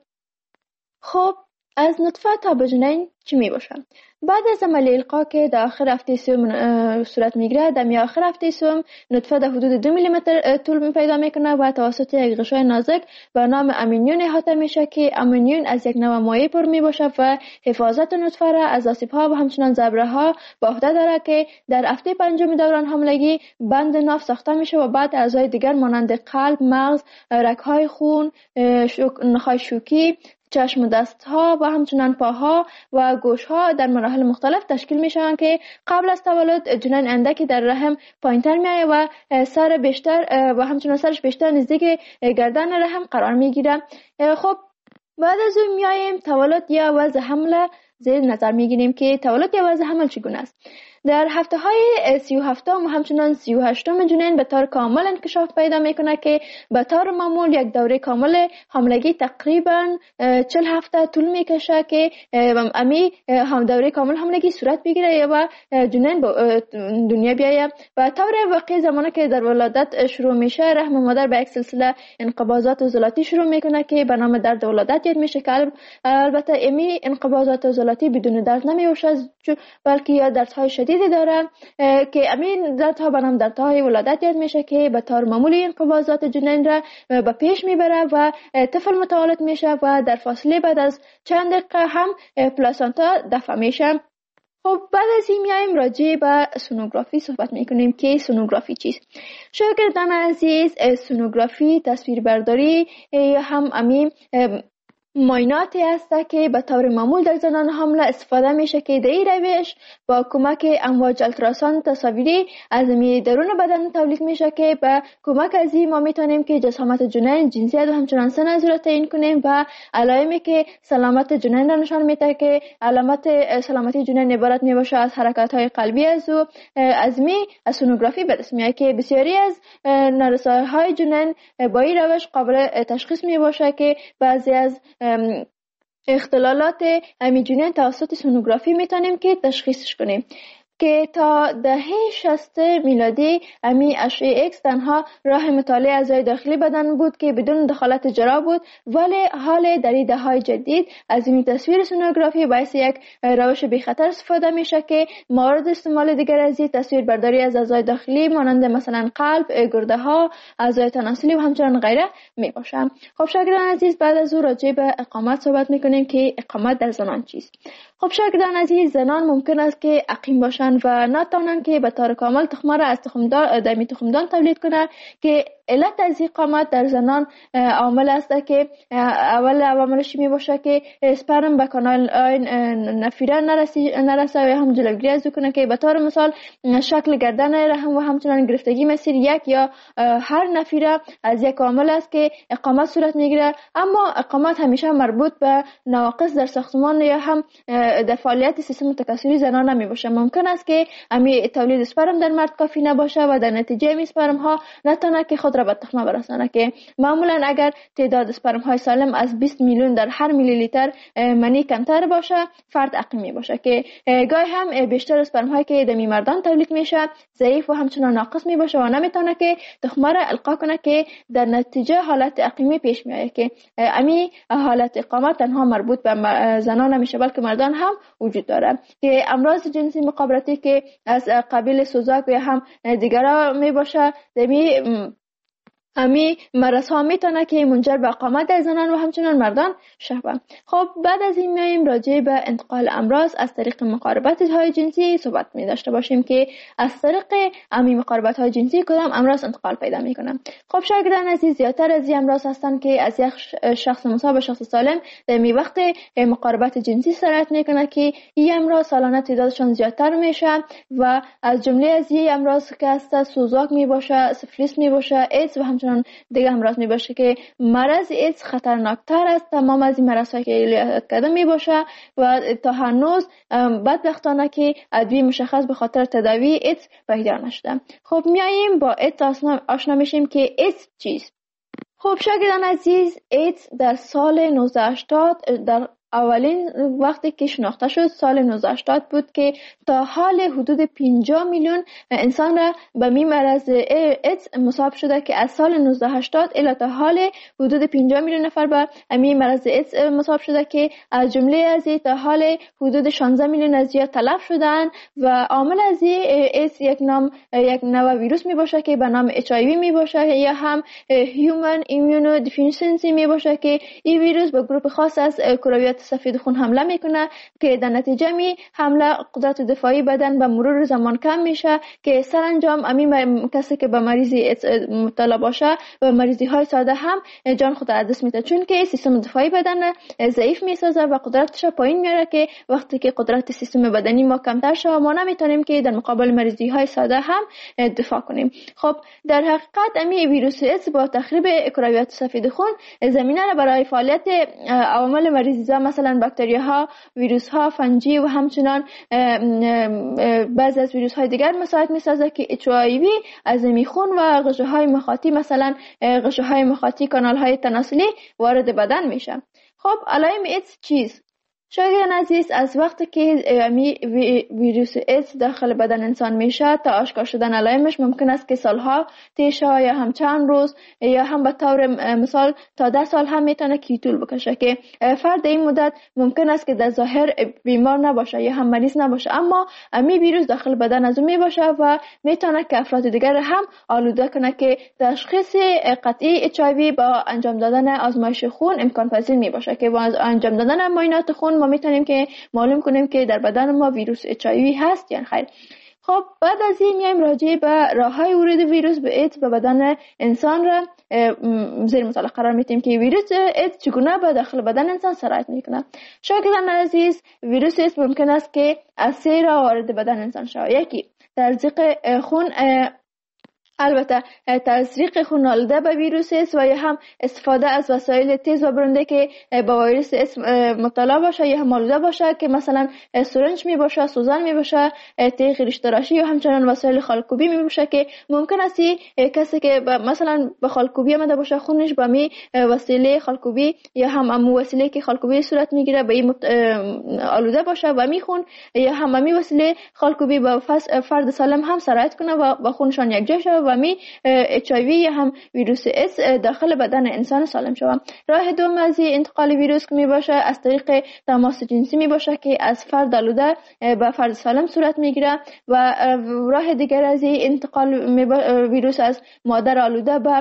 خب از نطفه تا به جنین چی میباشه؟ بعد از عمل القا که در آخر هفته سوم صورت میگیره در می آخر هفته سوم نطفه در حدود دو میلی متر طول پیدا میکنه و توسط یک غشای نازک به نام امینیون احاطه میشه که امینیون از یک نوع مایع پر میباشه و حفاظت نطفه را از آسیب ها و همچنان ضربه ها به عهده داره که در هفته پنجم دوران حاملگی بند ناف ساخته میشه و بعد اعضای دیگر مانند قلب، مغز، رگ‌های خون، نخاع شوکی، چشم و دست ها و همچنان پاها و گوش ها در مراحل مختلف تشکیل میشن که قبل از تولد جنین اندکی در رحم پایینتر میایه و سر بیشتر و همچنان سرش بیشتر نزدیک گردن رحم قرار میگیره. خب بعد از اون میاییم تولد یا وضع حمل زیر نظر میگیریم که تولد یا وضع حمل چگونه است. در هفته های سی و هفتم و همچنان سی و هشتم جنین به طور کامل انکشاف پیدا میکنه که به طور معمول یک دوره کامل حاملگی تقریبا چهل هفته طول میکشه که امی هم دوره کامل حاملگی صورت بگیره و جنین به دنیا بیایه. و طور واقعی زمانی که در ولادت شروع میشه رحم مادر به یک سلسله انقباضات عضلاتی شروع میکنه که به نام درد ولادت یاد میشه که البته امی انقباضات عضلاتی بدون درد نمیوشه بلکه یا دردهای شدید داره که امین دردها به نام دردهای ولادت یاد میشه که به طور معمولی انقباضات جنین را به پیش میبره و طفل متولد میشه و در فاصله بعد از چند دقیقه هم پلاسنتا دفع میشه. خب بعد از این میایم راجع به سونوگرافی صحبت میکنیم که سونوگرافی چیست. شاگردان عزیز سونوگرافی تصویربرداری یا هم امین معایناتی است که به طور معمول در زنان حامله استفاده میشه که در این روش با کمک امواج التراساند تصاویری از می درون بدن تولید میشه که به کمک از این ما میتونیم که جسامت جنین، جنسیت و همچنان سن از را تعیین کنیم و علائمی که سلامت جنین را نشان میده که علامت سلامتی جنین عبارت میباشه از حرکات های قلبی از او از می از سونوگرافی به دست میاد که بسیاری از نارسایی های جنین با این روش قابل تشخیص میباشه که بعضی از اختلالات امی جنین توسط سونوگرافی میتونیم که تشخیصش کنیم. که تا دهه شصت میلادی امی اشعه ایکس تنها راه مطالعه اعضای داخلی بدن بود که بدون دخالت جراح بود، ولی حال در این دهه‌های جدید از این تصویر سونوگرافی باعث یک روش بی خطر استفاده میشه که مورد استعمال دیگر از این تصویر برداری از اعضای داخلی مانند مثلا قلب، گرده ها، اعضای تناسلی و همچنان غیره می باشه. خب شاگردان عزیز، بعد از او راجع به اقامت صحبت میکنیم که اقامت در زنان چیست. خب شاگردان عزیز، زنان ممکن است که عقیم باشند و نتوانند که به طور کامل تخمه را از تخمدان دمی تخمدان تولید کنند که علت از اقامت در زنان عامل است که اول عواملش می باشه که اسپرم به کانال نفیره نرسه و هم جلوگیری از کنه که به طور مثال شکل گردن رحم و همچنان گرفتگی مسیر یک یا هر نفیره از یک عامل است که اقامت صورت میگیره. اما اقامت همیشه مربوط به نواقص در ساختمان یا هم در فعالیت سیستم تکثری زنان نمی باشه. ممکن است که امی تولید اسپرم در مرد کافی نباشه و در نتیجه امی اسپرم ها نتونه که خود را به تخمه برسانه که معمولا اگر تعداد اسپرم های سالم از بیست میلیون در هر میلی لیتر منی کمتر باشه فرد عقیمی باشه که گاهی هم بیشتر اسپرم هایی که دمی مردان تولید میشه ضعیف و همچنان ناقص می باشه و نمیتونه که تخمه را القا کنه که در نتیجه حالت عقیمی پیش میاد که امی حالت اقامت تنها مربوط به زنان نمیشه بلکه مردان هم وجود داره که امراض جنسی مخابراتی که از قبیل سوزاک یا هم دیگرها می باشه دمی امی مرض ها میتونه که منجر به اقامت در زنان و همچنان مردان شوه. خب بعد از این میایم راجع به انتقال امراض از طریق مقاربت های جنسی صحبت می داشته باشیم که از طریق امی مقاربت های جنسی کدام امراض انتقال پیدا میکنه. خب شاگردان عزیز، زیادتر از این امراض هستند که از یک شخص مصاب به شخص سالم در می وقت مقاربت جنسی سرایت میکنه که این امراض سالانه تعدادشان زیادتر میشه و از جمله از این امراض که هست سوزاک می باشه، سفلیس می باشه، ایدز و همچنان دیگه امراض می باشه که مرض ایدز خطرناکتر است تمام از این مرض هایی که یاد کرده می باشه و تا هنوز بدبختانه که ادویه مشخص به خاطر تداوی ایدز پیدا نشده. خب میاییم با ایدز آشنا میشیم که ایدز چیست. خب شاگردان عزیز، ایدز در سال نوزده هشتاد در اولین وقتی که شناخته شد سال نوزده هشتاد بود که تا حال حدود پنجاه میلیون انسان را به می مرض ایدز مصاب شده که از سال نوزده هشتاد الی تا حال حدود پنجاه میلیون نفر به می مرض ایدز مصاب شده که از جمله از تا حال حدود شانزده میلیون از یا تلف شدن و عامل از ایدز یک نام یک نوع ویروس می باشه که به نام اچ آی وی می باشه یا هم هیومن ایمیونو دیفیشنسی می باشه که این ویروس به گروه خاص از کرویات سفید خون حمله میکنه که در نتیجه می حمله قدرت دفاعی بدن به مرور زمان کم میشه که سرانجام امی کسی که به مریضی مبتلا باشه و مریضی های ساده هم جان خود از دست میده چون که سیستم دفاعی بدن ضعیف میسازه و قدرتش پایین میاره که وقتی که قدرت سیستم بدنی ما کمتر شه ما نمیتونیم که در مقابل مریضی های ساده هم دفاع کنیم. خب در حقیقت امی ویروس ایدز با تخریب کرویات سفید خون زمینه را برای فعالیت عوامل مریضی مثلا باکتری ها، ویروس ها، فنجی و همچنان بعضی از ویروس های دیگر مساعد میسازه که اچ آی وی از میخون و غشه های مخاطی مثلا غشه های مخاطی کانال های تناسلی وارد بدن میشه. خب علائم ایدز چیست؟ شاگردان عزیز، از وقتی که ویروس ایدز داخل بدن انسان میشه تا آشکار شدن علائمش ممکن است که سالها طی شه یا هم چند روز یا هم به طور مثال تا ده سال هم میتونه که طول بکشه که فرد این مدت ممکن است که در ظاهر بیمار نباشه یا هم مریض نباشه اما امی ویروس داخل بدن از اون میباشه و میتونه که افراد دیگر هم آلوده کنه که تشخیص قطعی اچ آی وی با انجام دادن آزمایش خون امکان پذیر میباشه که با انجام دادن معاینات خون ما میتونیم که معلوم کنیم که در بدن ما ویروس اچ آی وی هست یا خیر. خب بعد از این میایم راجع به راههای ورود ویروس به ایدز به بدن انسان را زیر مطالعه قرار میدیم که ویروس ایدز چگونه به داخل بدن انسان سرایت میکنه. شاگردان عزیز، ویروس ایدز ممکن است که از سه راه وارد بدن انسان شود. یکی تزریق خون البته تزریق خون آلوده به ویروس ایدز و یا هم استفاده از وسایل تیز و برنده که با ویروس ایدز مبتلا باشه یا هم آلوده باشه که مثلا سرنج می باشه، سوزن می باشه، تیغ ریش‌تراشی یا همچنان وسایل خالکوبی می باشه که ممکن است کسی که مثلا به خالکوبی آمده باشه خونش با می وسیله خالکوبی یا هم امو وسیله که خالکوبی صورت میگیره به این آلوده باشه و می خون یا هم می وسیله خالکوبی با فرد سالم هم سرایت کنه و با خونشان یک جا شود و می اچ آی وی یا هم ویروس ایدز داخل بدن انسان سالم شود. راه دوم از انتقال ویروس می باشه از طریق تماس جنسی می باشه که از فرد آلوده به فرد سالم صورت میگیره و راه دیگر از انتقال ویروس از مادر آلوده به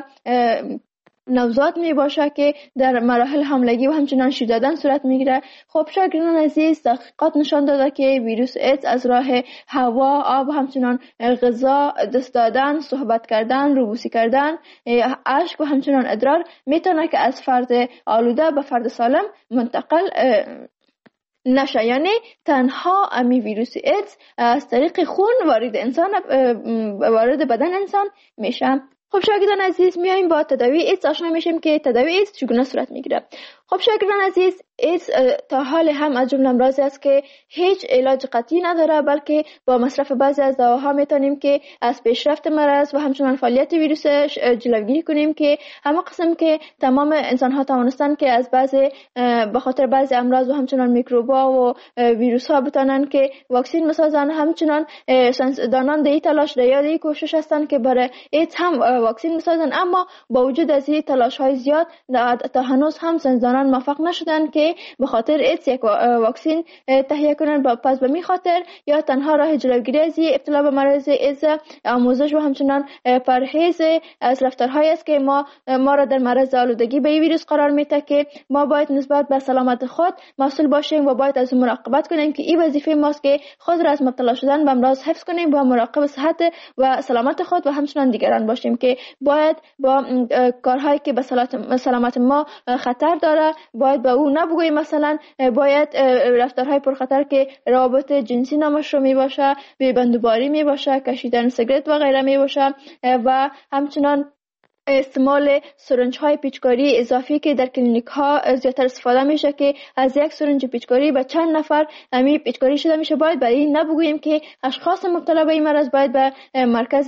نوزاد می باشه که در مراحل حملگی و همچنان شیر دادن صورت میگیره. خب شاگردان عزیز، تحقیقات نشان داده که ویروس ایدز از راه هوا، آب، همچنان غذا، دست دادن، صحبت کردن، روبوسی کردن، اشک و همچنان ادرار میتونه که از فرد آلوده به فرد سالم منتقل نشه. یعنی تنها امی ویروس ایدز از طریق خون وارد انسان وارد بدن انسان میشه. خب شاگردان عزیز، میایم با تداوی ایدز آشنا میشیم که تداوی ایدز چگونه صورت میگیره. خب شاگردان عزیز، ایدز تا حال هم از جمله امراضی است که هیچ علاج قطعی نداره، بلکه با مصرف بعضی از دواها میتونیم که از پیشرفت مرض و همچنان فعالیت ویروسش جلوگیری کنیم که همه قسم که تمام انسان ها توانستن که از بعضی به خاطر بعضی امراض و همچنان میکروبا و ویروس ها بتونن که واکسین مسازن. همچنان ساینسدانان در تلاش در یاد کوشش هستن که برای ایدز هم واکسین مسازن، اما با وجود از این تلاش های زیاد تا هنوز هم ساینسدانان موفق نشدن که به خاطر ایدز یک واکسین تهیه کنن. پس به می خاطر یا تنها راه جلوگیری از ابتلا به مرض ایدز آموزش و همچنان پرهیز از رفتارهایی است که ما ما را در معرض آلودگی به ویروس قرار میده که ما باید نسبت به سلامت خود مسئول باشیم و باید از مراقبت کنیم که این وظیفه ماست که خود را از مبتلا شدن به امراض حفظ کنیم و مراقب صحت و سلامت خود و همچنان دیگران باشیم که باید با کارهایی که به سلامت ما خطر داره باید به او نبگوییم. مثلا باید رفتارهای پرخطر که روابط جنسی نامش رو می باشه، بیبندوباری می باشه، کشیدن سیگارت و غیره می باشه و همچنان استعمال سرنج های پیچکاری اضافی که در کلینیک ها زیادتر استفاده میشه که از یک سرنج پیچکاری به چند نفر امی پیچکاری شده میشه. باید برای این نبگوییم که اشخاص مبتلا به این مرض باید به مرکز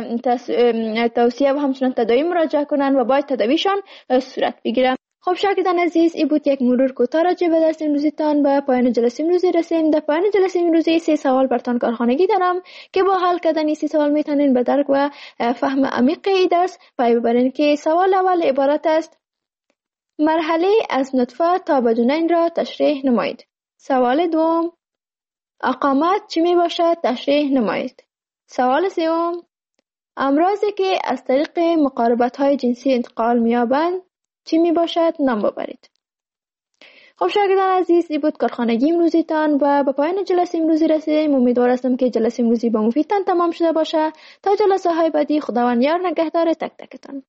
توصیه و همچنان تداوی مراجعه کنن و باید تداویشان صورت بگیره. خب شاگردان عزیز، این بود یک مرور کوتاه راجع به درس امروزیتان. به پایان جلسه امروزی رسیم. در پایان جلسه امروزی سه سوال براتون کارخانگی دارم که با حل کردن این سه سوال میتونین به درک و فهم عمیق این درس پی ببرین که سوال اول عبارت است: مرحله از نطفه تا به جنین را تشریح نمایید. سوال دوم: اقامت چی می باشد تشریح نمایید. سوال سوم: امراضی که از طریق مقاربت های جنسی انتقال می‌یابند چی می باشد نام ببرید. خب شاگردان عزیز، این بود کارخانگی امروزیتان و به پایان جلسه امروزی رسیدیم. امیدوار هستم که جلسه امروزی با مفیدتان تمام شده باشه. تا جلسه های بعدی، خداوند یار نگهدار تک تکتان.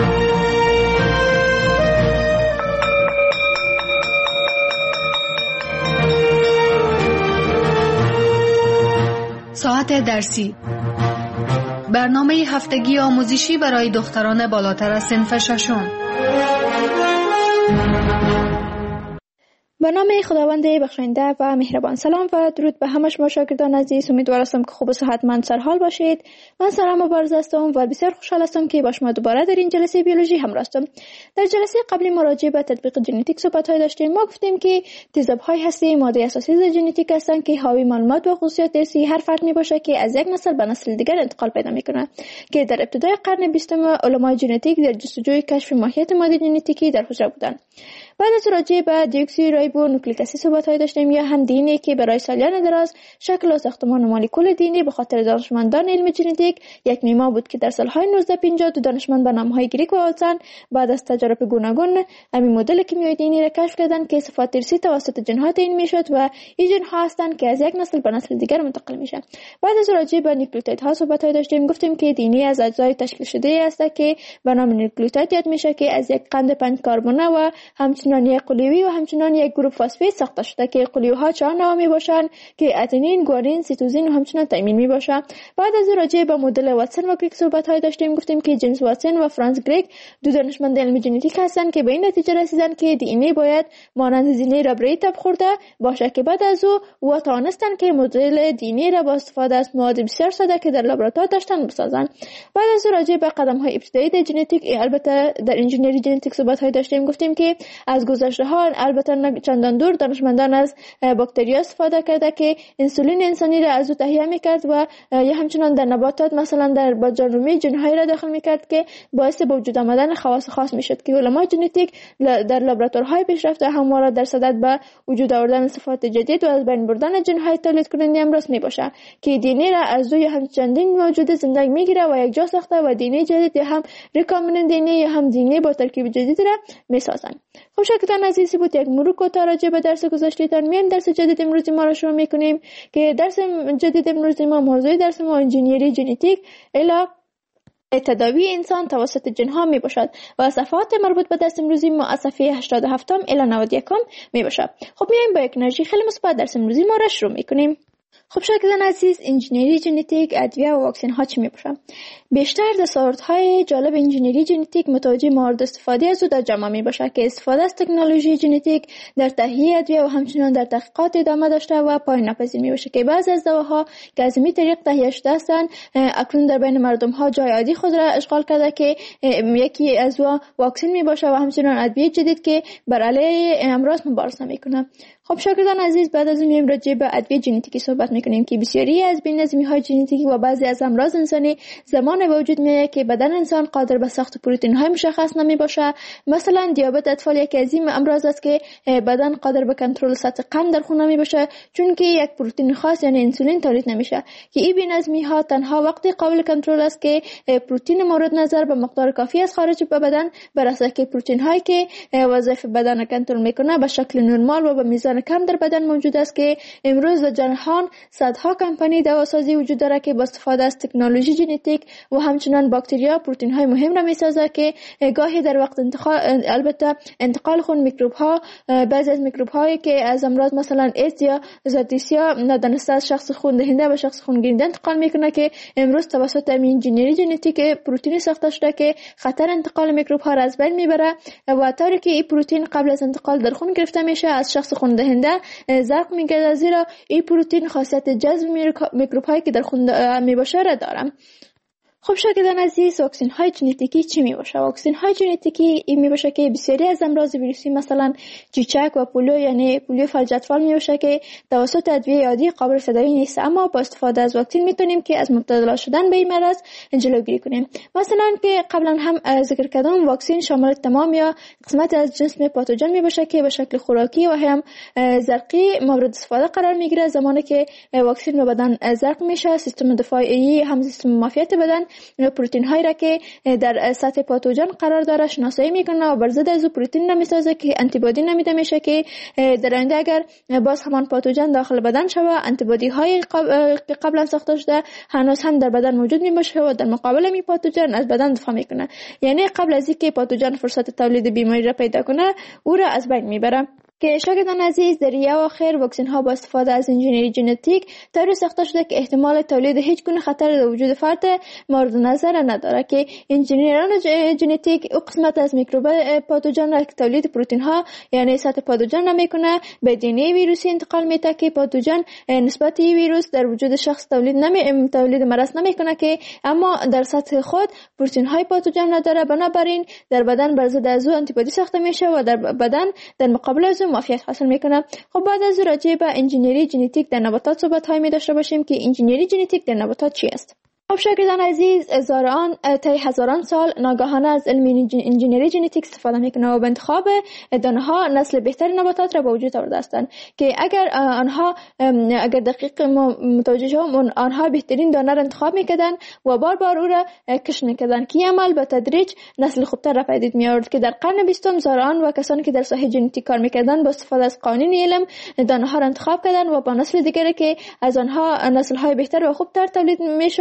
ساعت درسی، برنامه هفتگی آموزشی برای دختران بالاتر از صنف ششم. به نام خداوند بخشنده و مهربان. سلام و درود به همه شما شاگردان عزیز. امیدوار هستم که خوب و صحتمند سرحال باشید. من سلام مبارز هستم و بسیار خوشحال هستم که با شما دوباره در این جلسه بیولوژی همراه هستم. در جلسه قبلی مراجعه به تطبیق ژنتیک صحبت‌های داشتیم. ما گفتیم که تیزاب‌های هستی ماده اساسی ژنتیک هستند که حاوی معلومات و خصوصیات ارثی هر فرد میباشه که از یک نسل به نسل دیگر انتقال پیدا میکنه که در ابتدای قرن بیستم علمای ژنتیک در جستجوی کشف ماهیت ماده ژنتیکی در حجره بودند. بعد از راجع به دیوکسی رایبو نوکلیک اسید صحبت‌های داشتیم یا هم دی ان ای که برای سالیان دراز شکل و ساختمان مولکول دی ان ای به خاطر دانشمندان علم ژنتیک یک معما بود که در سال‌های نوزده پنجاه دو دانشمند به نام‌های گریک و آلسن بعد از تجارب گوناگون همین مدل کیمیایی دی ان ای را کشف کردند که صفات ارثی توسط ژن‌ها تعیین می‌شد و این ژن‌ها هستند که از یک نسل به نسل دیگر منتقل میشن. بعد از راجع به نیوکلیوتیدها صحبت‌های داشتیم. گفتیم که دی ان ای از اجزای تشکیل شده است که به نام نیوکلیوتید یاد میشه که از یک قند پنج کربونه و همچنین میتونن یک قلیوی و همچنان یک گروه فسفید ساخته شده که قلیوها چهار نوع میباشن که اتنین، گوارین، سیتوزین و همچنان تایمین میباشن. بعد از راجع به مدل واتسون و کریک صحبت های داشتیم. گفتیم که جیمز واتسون و فرانس کریک دو دانشمند علم ژنتیک هستند که به این نتیجه رسیدن که دی ان ای باید مانند زینه ربری تب خورده باشه که بعد از او و توانستن که مدل دی ان ای را با استفاده از مواد بسیار ساده که در لابراتوار داشتن بسازن. بعد از راجع به قدم های ابتدایی در ژنتیک، البته در انجینری ژنتیک صحبت های داشتیم. گفتیم که از گذشته ها البته نه چندان دور دانشمندان از باکتریا استفاده کرده که انسولین انسانی را از او تهیه میکرد و یا همچنان در نباتات مثلا در باجانرومی ژن‌های را داخل میکرد که باعث به وجود آمدن خواص خاص میشد که علمای ژنتیک در لابراتوارهای پیشرفته همواره در صدد به وجود آوردن صفات جدید و از بین بردن ژن‌های تولید کننده امراض میباشه که دی ان ای را از روی هم چندین موجود زنده میگیره و یک جا ساخته و دی ان ای جدید یا هم ریکامبیننت دی ان ای یا هم دی ان ای با ترکیب جدید را میسازن. خب شاگردان عزیزی بود یک مرور کوتاه راجع به درس گذشته‌تان. میایم درس جدید امروزی ما را شروع میکنیم که درس جدید امروزی ما موضوع درس ما انجینری ژنتیک الی تداوی انسان توسط جنها می باشد و صفحات مربوط به درس امروزی ما از صفحه هشتاد و هفت الی نود و یک می باشد. خب میایم با یک انرژی خیلی مثبت درس امروزی ما را شروع میکنیم. خب شاگردان عزیز، انجینری ژنتیک، ادویه و واکسن ها چی می باشن؟ بیشتر دستاوردهای جالب انجینری ژنتیک متوجه موارد استفاده از او در جامعه می باشد که استفاده از تکنولوژی ژنتیک در تهیه ادویه و همچنین در تحقیقات ادامه داشته و پایان ناپذیر می باشد که بعضی از دواها که از این طریق تهیه شده هستند اکنون در بین مردم ها جای عادی خود را اشغال کرده که یکی از او واکسن می باشد و همچنین ادویه جدید که بر علیه امراض مبارزه می کنه. خب شاگردان عزیز، بعد از این میایم راجع به ادویه ژنتیکی صحبت میکنیم که بسیاری از بی‌نظمی‌های ژنتیکی و بعضی از امراض انسانی زمان به وجود میاد که بدن انسان قادر به ساخت پروتئین‌های مشخص نمیباشه. مثلا دیابت اطفال یکی از این امراض است که بدن قادر به کنترل سطح قند در خون نمیباشه چون که یک پروتئین خاص یعنی انسولین تولید نمیشه که این بی‌نظمی‌ها تنها وقتی قابل کنترل است که پروتئین مورد نظر به مقدار کافی از خارج به بدن برسه که پروتئین‌هایی که وظایف بدن را کنترل میکنه به شکل نرمال و به میزان کم در بدن موجود است که امروز در جهان صدها کمپانی دواسازی وجود داره که با استفاده از تکنولوژی ژنتیک و همچنان باکتریا پروتئین های مهم را میسازه که گاهی در وقت انتقال البته انتقال خون میکروب ها بعضی از میکروب هایی که از امراض مثلا ایدز یا زدیسیا ندانسته از شخص خون دهنده به شخص خون گیرنده انتقال میکنه که امروز توسط انجینری ژنتیک پروتئین ساخته شده که خطر انتقال میکروب ها را از بین میبره و طوری که این پروتئین قبل از انتقال در خون گرفته میشه از شخص خون دهنده زرق میگرده زیرا این پروتئین خاصیت جذب میکروب هایی که در خون میباشه را داره. خب شاگردان عزیز، واکسن های ژنتیکی چی می باشه؟ واکسن های ژنتیکی این می باشه که بسیاری از امراض ویروسی مثلا چیچک و پولیو یعنی پولیو فلج اطفال می باشه که توسط ادویه عادی قابل تداوی نیست، اما با استفاده از واکسن میتونیم که از مبتلا شدن به این مرض جلوگیری کنیم. مثلا که قبلا هم ذکر کردم واکسن شامل تمام یا قسمت از جسم پاتوژن می باشه که به شکل خوراکی و هم زرقی مورد استفاده قرار میگیره. زمانی که واکسن به بدن زرق میشه سیستم دفاعی هم سیستم معافیت بدن پروتئین هایی را که در سطح پاتوژن قرار داره شناسایی میکنه و بر ضد از پروتئین نمیسازه که آنتی بادی نمیده میشه که در آینده اگر باز همان پاتوژن داخل بدن شوه آنتی بادی های که قبلا ساخته شده هنوز هم در بدن موجود میباشه و در مقابل می پاتوژن از بدن دفاع میکنه، یعنی قبل از اینکه پاتوژن فرصت تولید بیماری را پیدا کنه او را از بین میبره. که شاگردان عزیز، در ریه و آخر واکسن ها با استفاده از انجینری ژنتیک طوری ساخته شده که احتمال تولید هیچ گونه خطر در وجود فرد مورد نظر نداره که انجینران ژنتیک او قسمت از میکروب پاتوژن را که تولید پروتئین ها یعنی سطح پاتوژن نمیکنه به دی ان ای ویروسی انتقال میده که پاتوژن نسبت ویروس در وجود شخص تولید نمی تولید مرض نمیکنه که اما در سطح خود پروتئین های پاتوژن نداره، بنابراین در بدن بر ضد از او آنتی بادی ساخته میشه و در بدن در مقابل از معافیت حاصل میکنه. خب بعد از راجع به انجینری ژنتیک در نباتات صحبت های می داشته باشیم که انجینری ژنتیک در نباتات چی است؟ خب شاگردان عزیز، هزاران تا هزاران سال ناگهانه از علم انجینری ژنتیک استفاده میکنه و به انتخاب دانه ها نسل بهتر نباتات را به وجود آورده هستند که اگر آنها اگر دقیق متوجه شوم آنها بهترین دانه را انتخاب میکردن و بار بار او را کشت میکردن که عمل به تدریج نسل خوبتر را پدید میآورد که در قرن بیستم زارعان و کسانی که در ساحه ژنتیک کار میکردن با استفاده از قوانین علم دانه ها را انتخاب کردن و با نسل دیگری که از آنها نسل های بهتر و خوبتر تولید میشد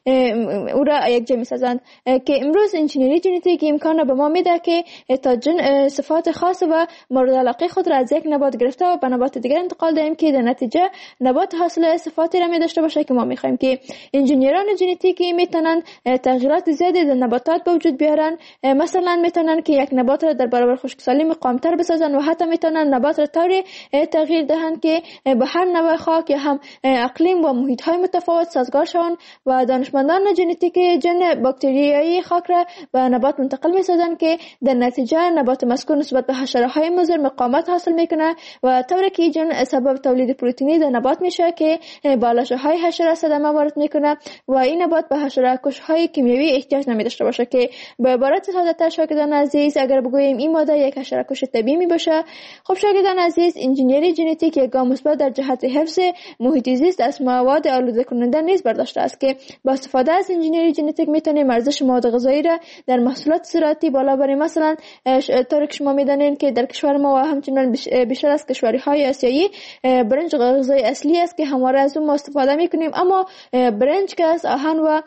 او را یک جا می‌سازند که امروز انجینری ژنتیک امکان به ما میده که تا جن صفات خاص و مورد علاقه خود را از یک نبات گرفته و به نبات دیگر انتقال دهیم که در نتیجه نبات حاصل صفاتی را می داشته باشه که ما می‌خوایم. که انجینران ژنتیکی میتونن تغییرات زیادی در نباتات به وجود بیارن. مثلا میتونن که یک نبات را در برابر خشکسالی مقاوم‌تر بسازن و حتی میتونن نبات را طوری تغییر دهند که به هر نوع خاک یا هم اقلیم و محیط‌های متفاوت سازگار شوند و دانشمندان ژنتیک جن باکتریایی خاک را به نبات منتقل می‌سازند که در نتیجه نبات مذکور نسبت به حشره‌های مضر مقاومت حاصل میکنه و طوری که جن سبب تولید پروتئینی در نبات میشه که بالاشهای حشره صدمه وارد میکنه و این نبات به حشره‌کش‌های کیمیایی احتیاج نمی‌داشته باشه. که به عبارت ساده‌تر شاگردان عزیز اگر بگوییم این ماده یک حشره‌کش طبیعی میباشه. خب شاگردان عزیز، انجینری ژنتیک یک گام مثبت در جهت حفظ محیط زیست از مواد آلوده کننده نیز برداشته است که با استفاده از انجینری ژنتیک میتونیم ارزش مواد غذایی را در محصولات زراعتی بالا بریم. مثلا طور که شما میدانید که در کشور ما و همچنین بیشتر از کشورهای آسیایی برنج غذای اصلی است که همواره از اون ما استفاده میکنیم، اما برنج که از آهن و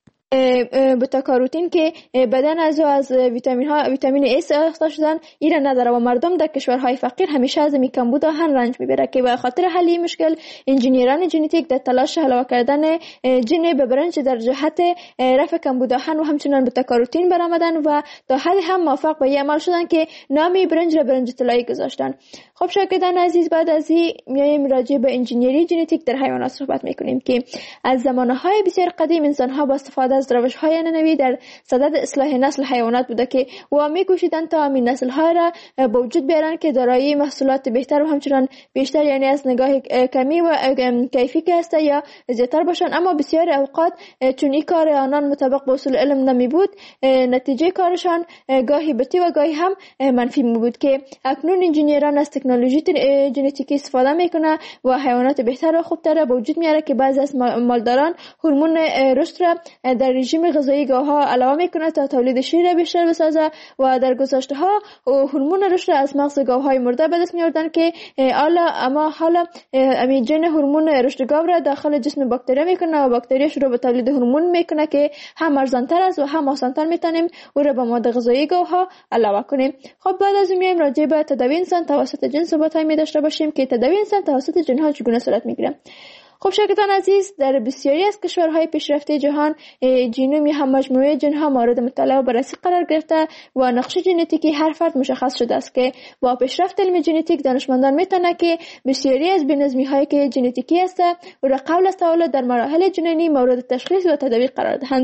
بتا کاروتین که بدن از و از ویتامین ها ویتامین ای ساخته شدن ایران نداره و مردم در کشورهای فقیر همیشه از کمبود آهن رنج میبره. که به خاطر حل این مشکل انجینران ژنتیک در تلاش علاوه کردن جن به برنج در جهت رفع کمبود آهن و همچنین بتا کاروتین برآمدن و تا حدی هم موفق به عمل شدن که نام برنج را برنج طلایی گذاشتن. خب شاگردان عزیز، بعد از این میایم راجع به انجینری ژنتیک در حیوانات صحبت میکنیم که از زمانهای بسیار قدیم انسان ها با استفاده از روش‌های ننوی در صدد اصلاح نسل حیوانات بوده که و می‌کوشیدند تا همین نسل‌ها را به وجود بیارن که دارای محصولات بهتر و همچنان بیشتر، یعنی از نگاه کمی و کیفی که هست یا زیادتر باشن. اما بسیار اوقات چون این کار آنان مطابق با اصول علم نمی بود، نتیجه کارشان گاهی بتی و گاهی هم منفی می بود. که اکنون انجینران از تکنولوژی ژنتیکی استفاده میکنه و حیوانات بهتر و خوبتر به وجود میاره که بعضی از مالداران هورمون رشد را در رژیم غذایی گاه‌ها علاوه میکنه تا تولید شیر را بیشتر بسازه و در گذشته ها هورمون رشد از مغز گاوهای مرده به دست می‌آوردن که حالا اما حالا امی جن هورمون رشد گاو را داخل جسم باکتری میکنه و باکتری شروع به تولید هورمون میکنه که هم ارزان‌تر است و هم آسان‌تر میتونیم او را به ماده غذایی گاوها علاوه کنیم. خب بعد از میایم راجع به تداوی انسان توسط جن صحبت‌های می داشته باشیم که تداوی انسان توسط جن‌ها چگونه صورت میگیره. خب شاگردان عزیز، در بسیاری از کشورهای پیشرفته جهان ژنوم یا هم مجموعه جن‌ها مورد مطالعه و بررسی قرار گرفته و نقش ژنتیکی هر فرد مشخص شده است. که با پیشرفت علم ژنتیک دانشمندان میتونن که بسیاری از بی‌نظمی‌هایی که ژنتیکی است و را قبل از تولد در مراحل جنینی مورد تشخیص و تداوی قرار دهند.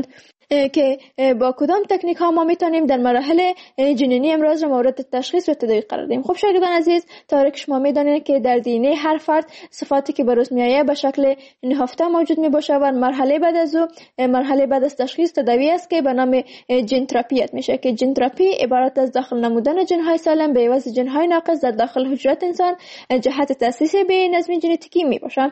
که با کدام تکنیک ها ما میتونیم در مراحل جنینی امراض را مورد تشخیص و تداوی قرار دهیم. خب شاگردان عزیز، طوری که شما میدانید که در دی ان ای هر فرد صفاتی که بروز میآید به شکل نهفته موجود میباشه و مرحله بعد از او مرحله بعد از تشخیص تداوی است که به نام ژن تراپی میشه. که ژن تراپی عبارت از داخل نمودن ژن های سالم به عوض ژن های ناقص در داخل حجرات انسان جهت تاسیس به نظم ژنتیکی میباشه.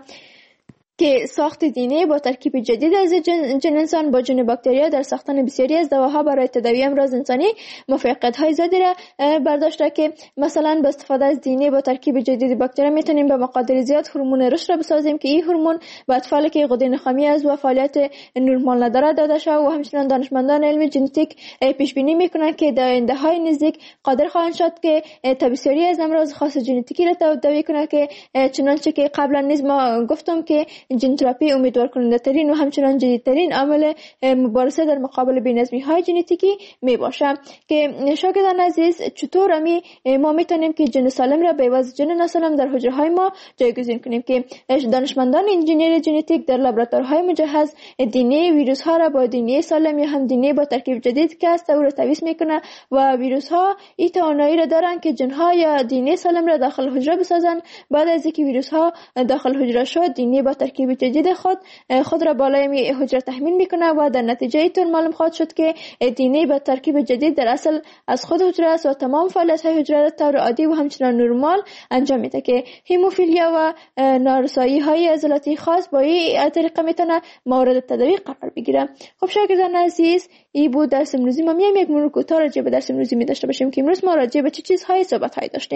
که ساخت دی ان ای با ترکیب جدید از جن, جن انسان با جن باکتریا در ساختن بسیاری از دواها برای تداوی امراض انسانی موفقیت‌های زیادی را برداشته. که مثلا با استفاده از دی ان ای با ترکیب جدید باکتریا میتونیم به مقادیر زیاد هورمون رشد را بسازیم که این هورمون به اطفالی که غده نخامی از و فعالیت نورمال نداره داده شده و همچنین دانشمندان علم ژنتیک پیش بینی میکنن که در آینده‌های نزدیک قادر خواهند شد که بسیاری از امراض خاص ژنتیکی را تداوی کنند. که چنانچه که قبلا نیز ما گفتم که ژن تراپی امیدوار کننده ترین و همچنان جدیدترین عامل مبارزه در مقابل بی‌نظمی های ژنتیکی می باشه. که شاگردان عزیز، چطور امی ما میتونیم که ژن سالم را به عوض ژن ناسالم در حجره های ما جایگزین کنیم؟ که دانشمندان انجینری ژنتیک در لابراتوارهای مجهز دی ان ای ویروس ها را با دی ان ای سالم یا هم دی ان ای با ترکیب جدید که است او را تمیز میکنه و ویروس ها این توانایی را دارن که ژن ها یا دی ان ای سالم را داخل حجره بسازن. بعد از اینکه ویروس ها داخل حجره شد، دی ان ای با ترکیب جدید خود خود را بالای می حجره تحمیل میکنه و در نتیجه اینطور معلوم خواهد شد که دی ان ای با ترکیب جدید در اصل از خود حجره است و تمام فعالیت های حجره را طور عادی و همچنان نرمال انجام میده. که هموفیلیا و نارسایی های عضلاتی خاص با این طریقه میتونه مورد تداوی قرار بگیره. خب شاگردان عزیز، این بود درس امروزی ما. میایم یک مرور کوتاه راجع به درس امروزی می داشته باشیم که امروز ما راجع به چه چیزهای صحبت های داشتیم.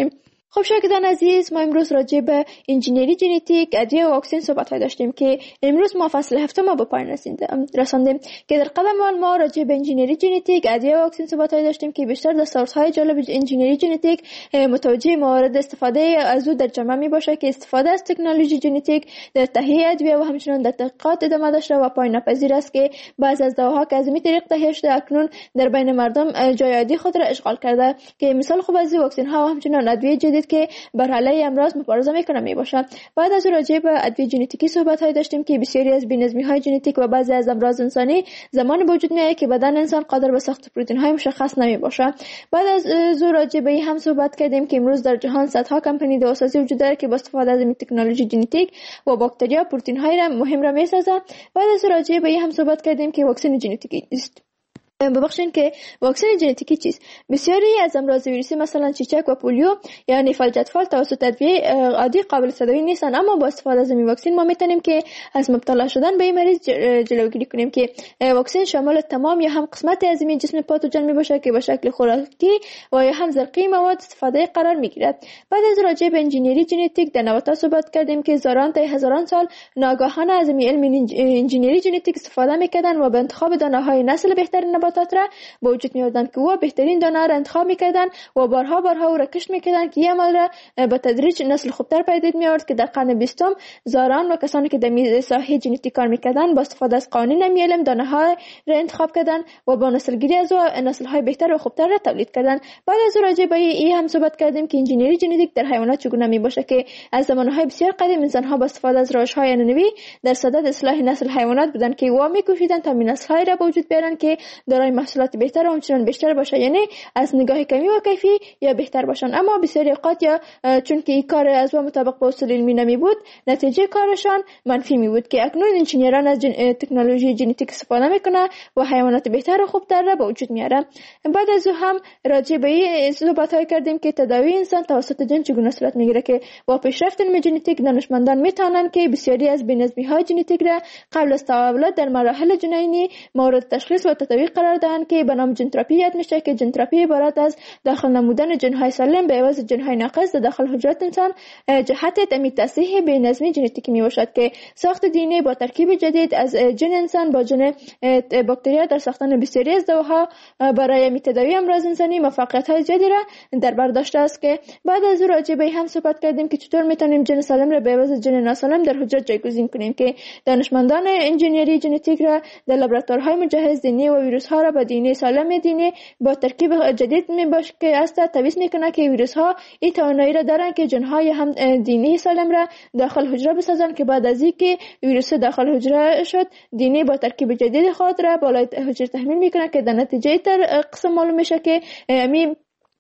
خب شاگردان عزیز، ما امروز راجع به انجینری ژنتیک، ادویه و واکسن صحبت داشتیم که امروز ما فصل هفتم ما به پایان رساندیم که در قدم اول ما راجع به انجینری ژنتیک، ادویه و واکسن صحبت داشتیم که بیشتر دستاوردهای جالب انجینری ژنتیک متوجه موارد استفاده از او در جامعه می باشه که استفاده از تکنولوژی ژنتیک در تهیه ادویه و همچنین در تحقیقات ادامه داشته و پایان ناپذیر است که بعض از دواها که از این طریق تهیه شده اکنون در بین مردم جای عادی خود را اشغال کرده که مثال خوب از واکسن ها و همچنین ادویه جدید که بر علیه امراض مبارزه میکنه می باشه. بعد از راجع به ادویه ژنتیکی صحبت های داشتیم که بسیاری از بی‌نظمی های ژنتیک و بعضی از امراض انسانی زمان به وجود میاد که بدن انسان قادر به ساخت پروتئین های مشخص نمی باشه. بعد از راجع به این هم صحبت کردیم که امروز در جهان صدها کمپانی دواسازی وجود داره که با استفاده از این تکنولوژی ژنتیک و باکتریا پروتئین های را مهم را میسازند. بعد از راجع به این هم صحبت کردیم که واکسن ژنتیکی است. ببخشید که واکسن ژنتیکی چیست؟ بسیاری از امراض ویروسی مثلا چیچک و پولیو یا نفال جدفال توسط ادویه عادی قابل تداوی نیستن، اما با استفاده از این واکسن ما میتونیم که از مبتلا شدن به این مریض جلوگیری کنیم که واکسن شامل تمام یا هم قسمت از این جسم پاتوژن میباشه که به شکل خوراکی و یا هم زرقی مواد استفاده قرار میگیرد. بعد از راجع به انجینری ژنتیک در نباتات صحبت کردیم که هزاران تا هزاران سال ناگهانه از این علم انجینری ژنتیک استفاده میکردن و به انتخاب دانه‌های نسل بهتر نباتات را به وجود می‌آوردن که او بهترین دانه را انتخاب می‌کردن و بارها بارها او را کشت می‌کردن که این عمل را به تدریج نسل خوبتر پدید می‌آورد که در قرن بیستم زاران و کسانی که در ساحه ژنتیک کار می‌کردن با استفاده از قوانین علم دانه‌ها را انتخاب کردن و با نسل‌گیری از او نسل‌های بهتر و خوبتر را تولید کردن. بعد از راجع به این هم صحبت کردیم که انجینری ژنتیک در حیوانات چگونه می‌باشه که از زمان‌های بسیار قدیم انسان‌ها با استفاده از روش‌های عنعنوی در صدد اصلاح نسل حیوانات بودند که او می‌کوشیدند تا نسل‌های را به وجود بیارن که دارای محصولات بهتر و همچنان بیشتر باشه، یعنی از نگاه کمی و کیفی یا بهتر باشن. اما بسیاری اوقات یا چون که این کار از و مطابق با اصول علمی نمی بود، نتیجه کارشان منفی می بود که اکنون انجینیران از جن... تکنولوژی ژنتیک استفاده میکنه و حیوانات بهتر و خوبتر را به وجود میاره. بعد از او هم راجع به این صحبت‌های کردیم که تداوی انسان توسط جن چگونه صورت میگیره که با پیشرفت علم ژنتیک دانشمندان میتونن که بسیاری از بی‌نظمی‌های ژنتیک را قبل از تولد در مراحل جنینی مورد تشخیص و تداوی قرار دهند که به نام ژنتراپی یاد میشه که ژنتراپی عبارت از داخل نمودن ژن‌های سالم به عوض ژن‌های ناقص در داخل حجرات انسان جهت تامین تصحیح بی‌نظمی ژنتیکی میباشد که ساخت دی با ترکیب جدید از ژن انسان با ژن باکتریا در ساختن بسیاری از دواها برای تداوی امراض انسانی موفقیت‌های زیادی را در بر داشته است. که بعد از راجع به هم صحبت کردیم که چطور میتونیم ژن سالم را به عوض ژن ناسالم در حجره جایگزین کنیم که دانشمندان انجینری ژنتیک را در لابراتوارهای مجهز دی و ویروس‌ها را با دی سالم دی با ترکیب جدید میباشه که است تویس میکنه که ویروس ها این توانایی را دارن که جن های هم دی سالم را داخل حجره بسازن که بعد از اینکه ویروس داخل حجره شد دی با ترکیب جدید خود را بالای حجره تحمیل میکنه که در نتیجه تر قسم معلوم میشه که می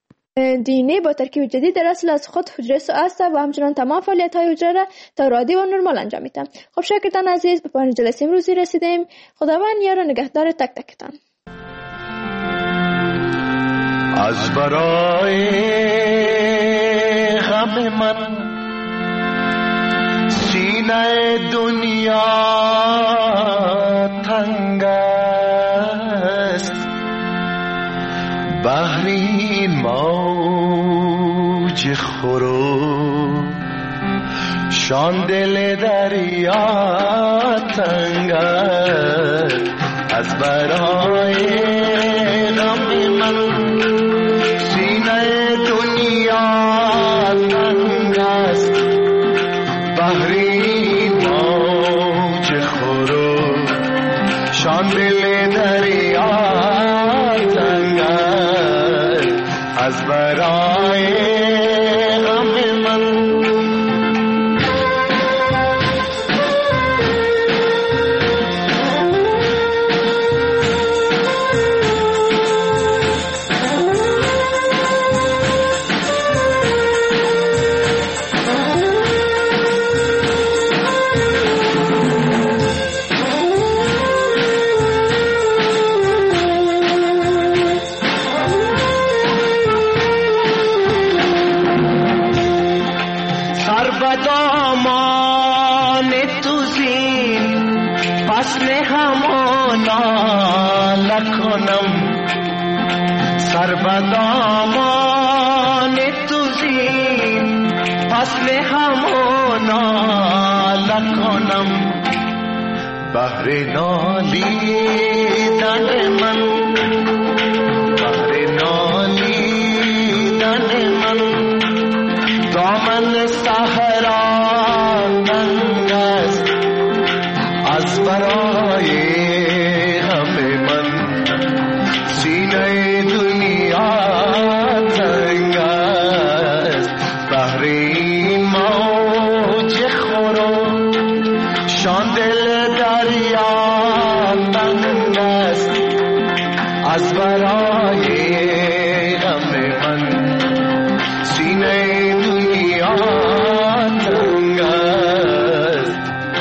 دی با ترکیب جدید در اصل از خود حجره است و همچنان تمام فعالیت های حجره را طور عادی و نرمال انجام میدن. خب شاگردان عزیز، به پایان جلسه امروزی رسیدیم. خداوند یار و نگهدار تک تکتان. از برای غم من سینه دنیا تنگ است، بحری موج خورو شان دل دریا تنگ است. از برای غم من سینه دنیا تنگ است، بحری موج خورو شان دل دریا تنگ است. از برای غم من بدامان تو زین فصل همانا لکنم، سر بدامان تو زین فصل همانا لکنم بهر نالیدن من بهر نالیدن من دامن صحرا تنگ است از برای همه من سینه دنیا تنگ است بهر این موج خورو شان دل دریا تنگ است از برای همه من سینه دنیا تنگ است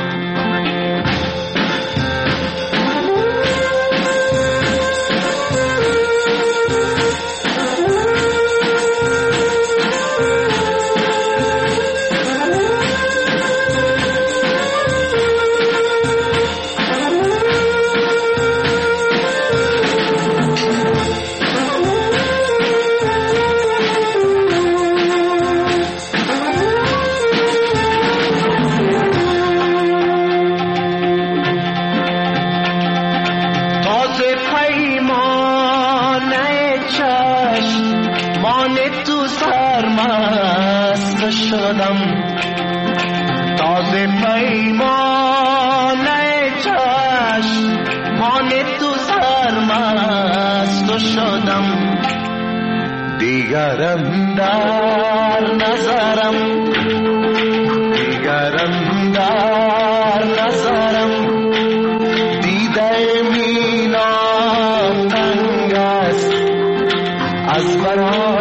شدم تازه پیمانه چشمان تو سرمست شدم دیگرم در نظرم دیگرم در نظرم دیده مینا تنگ است از برای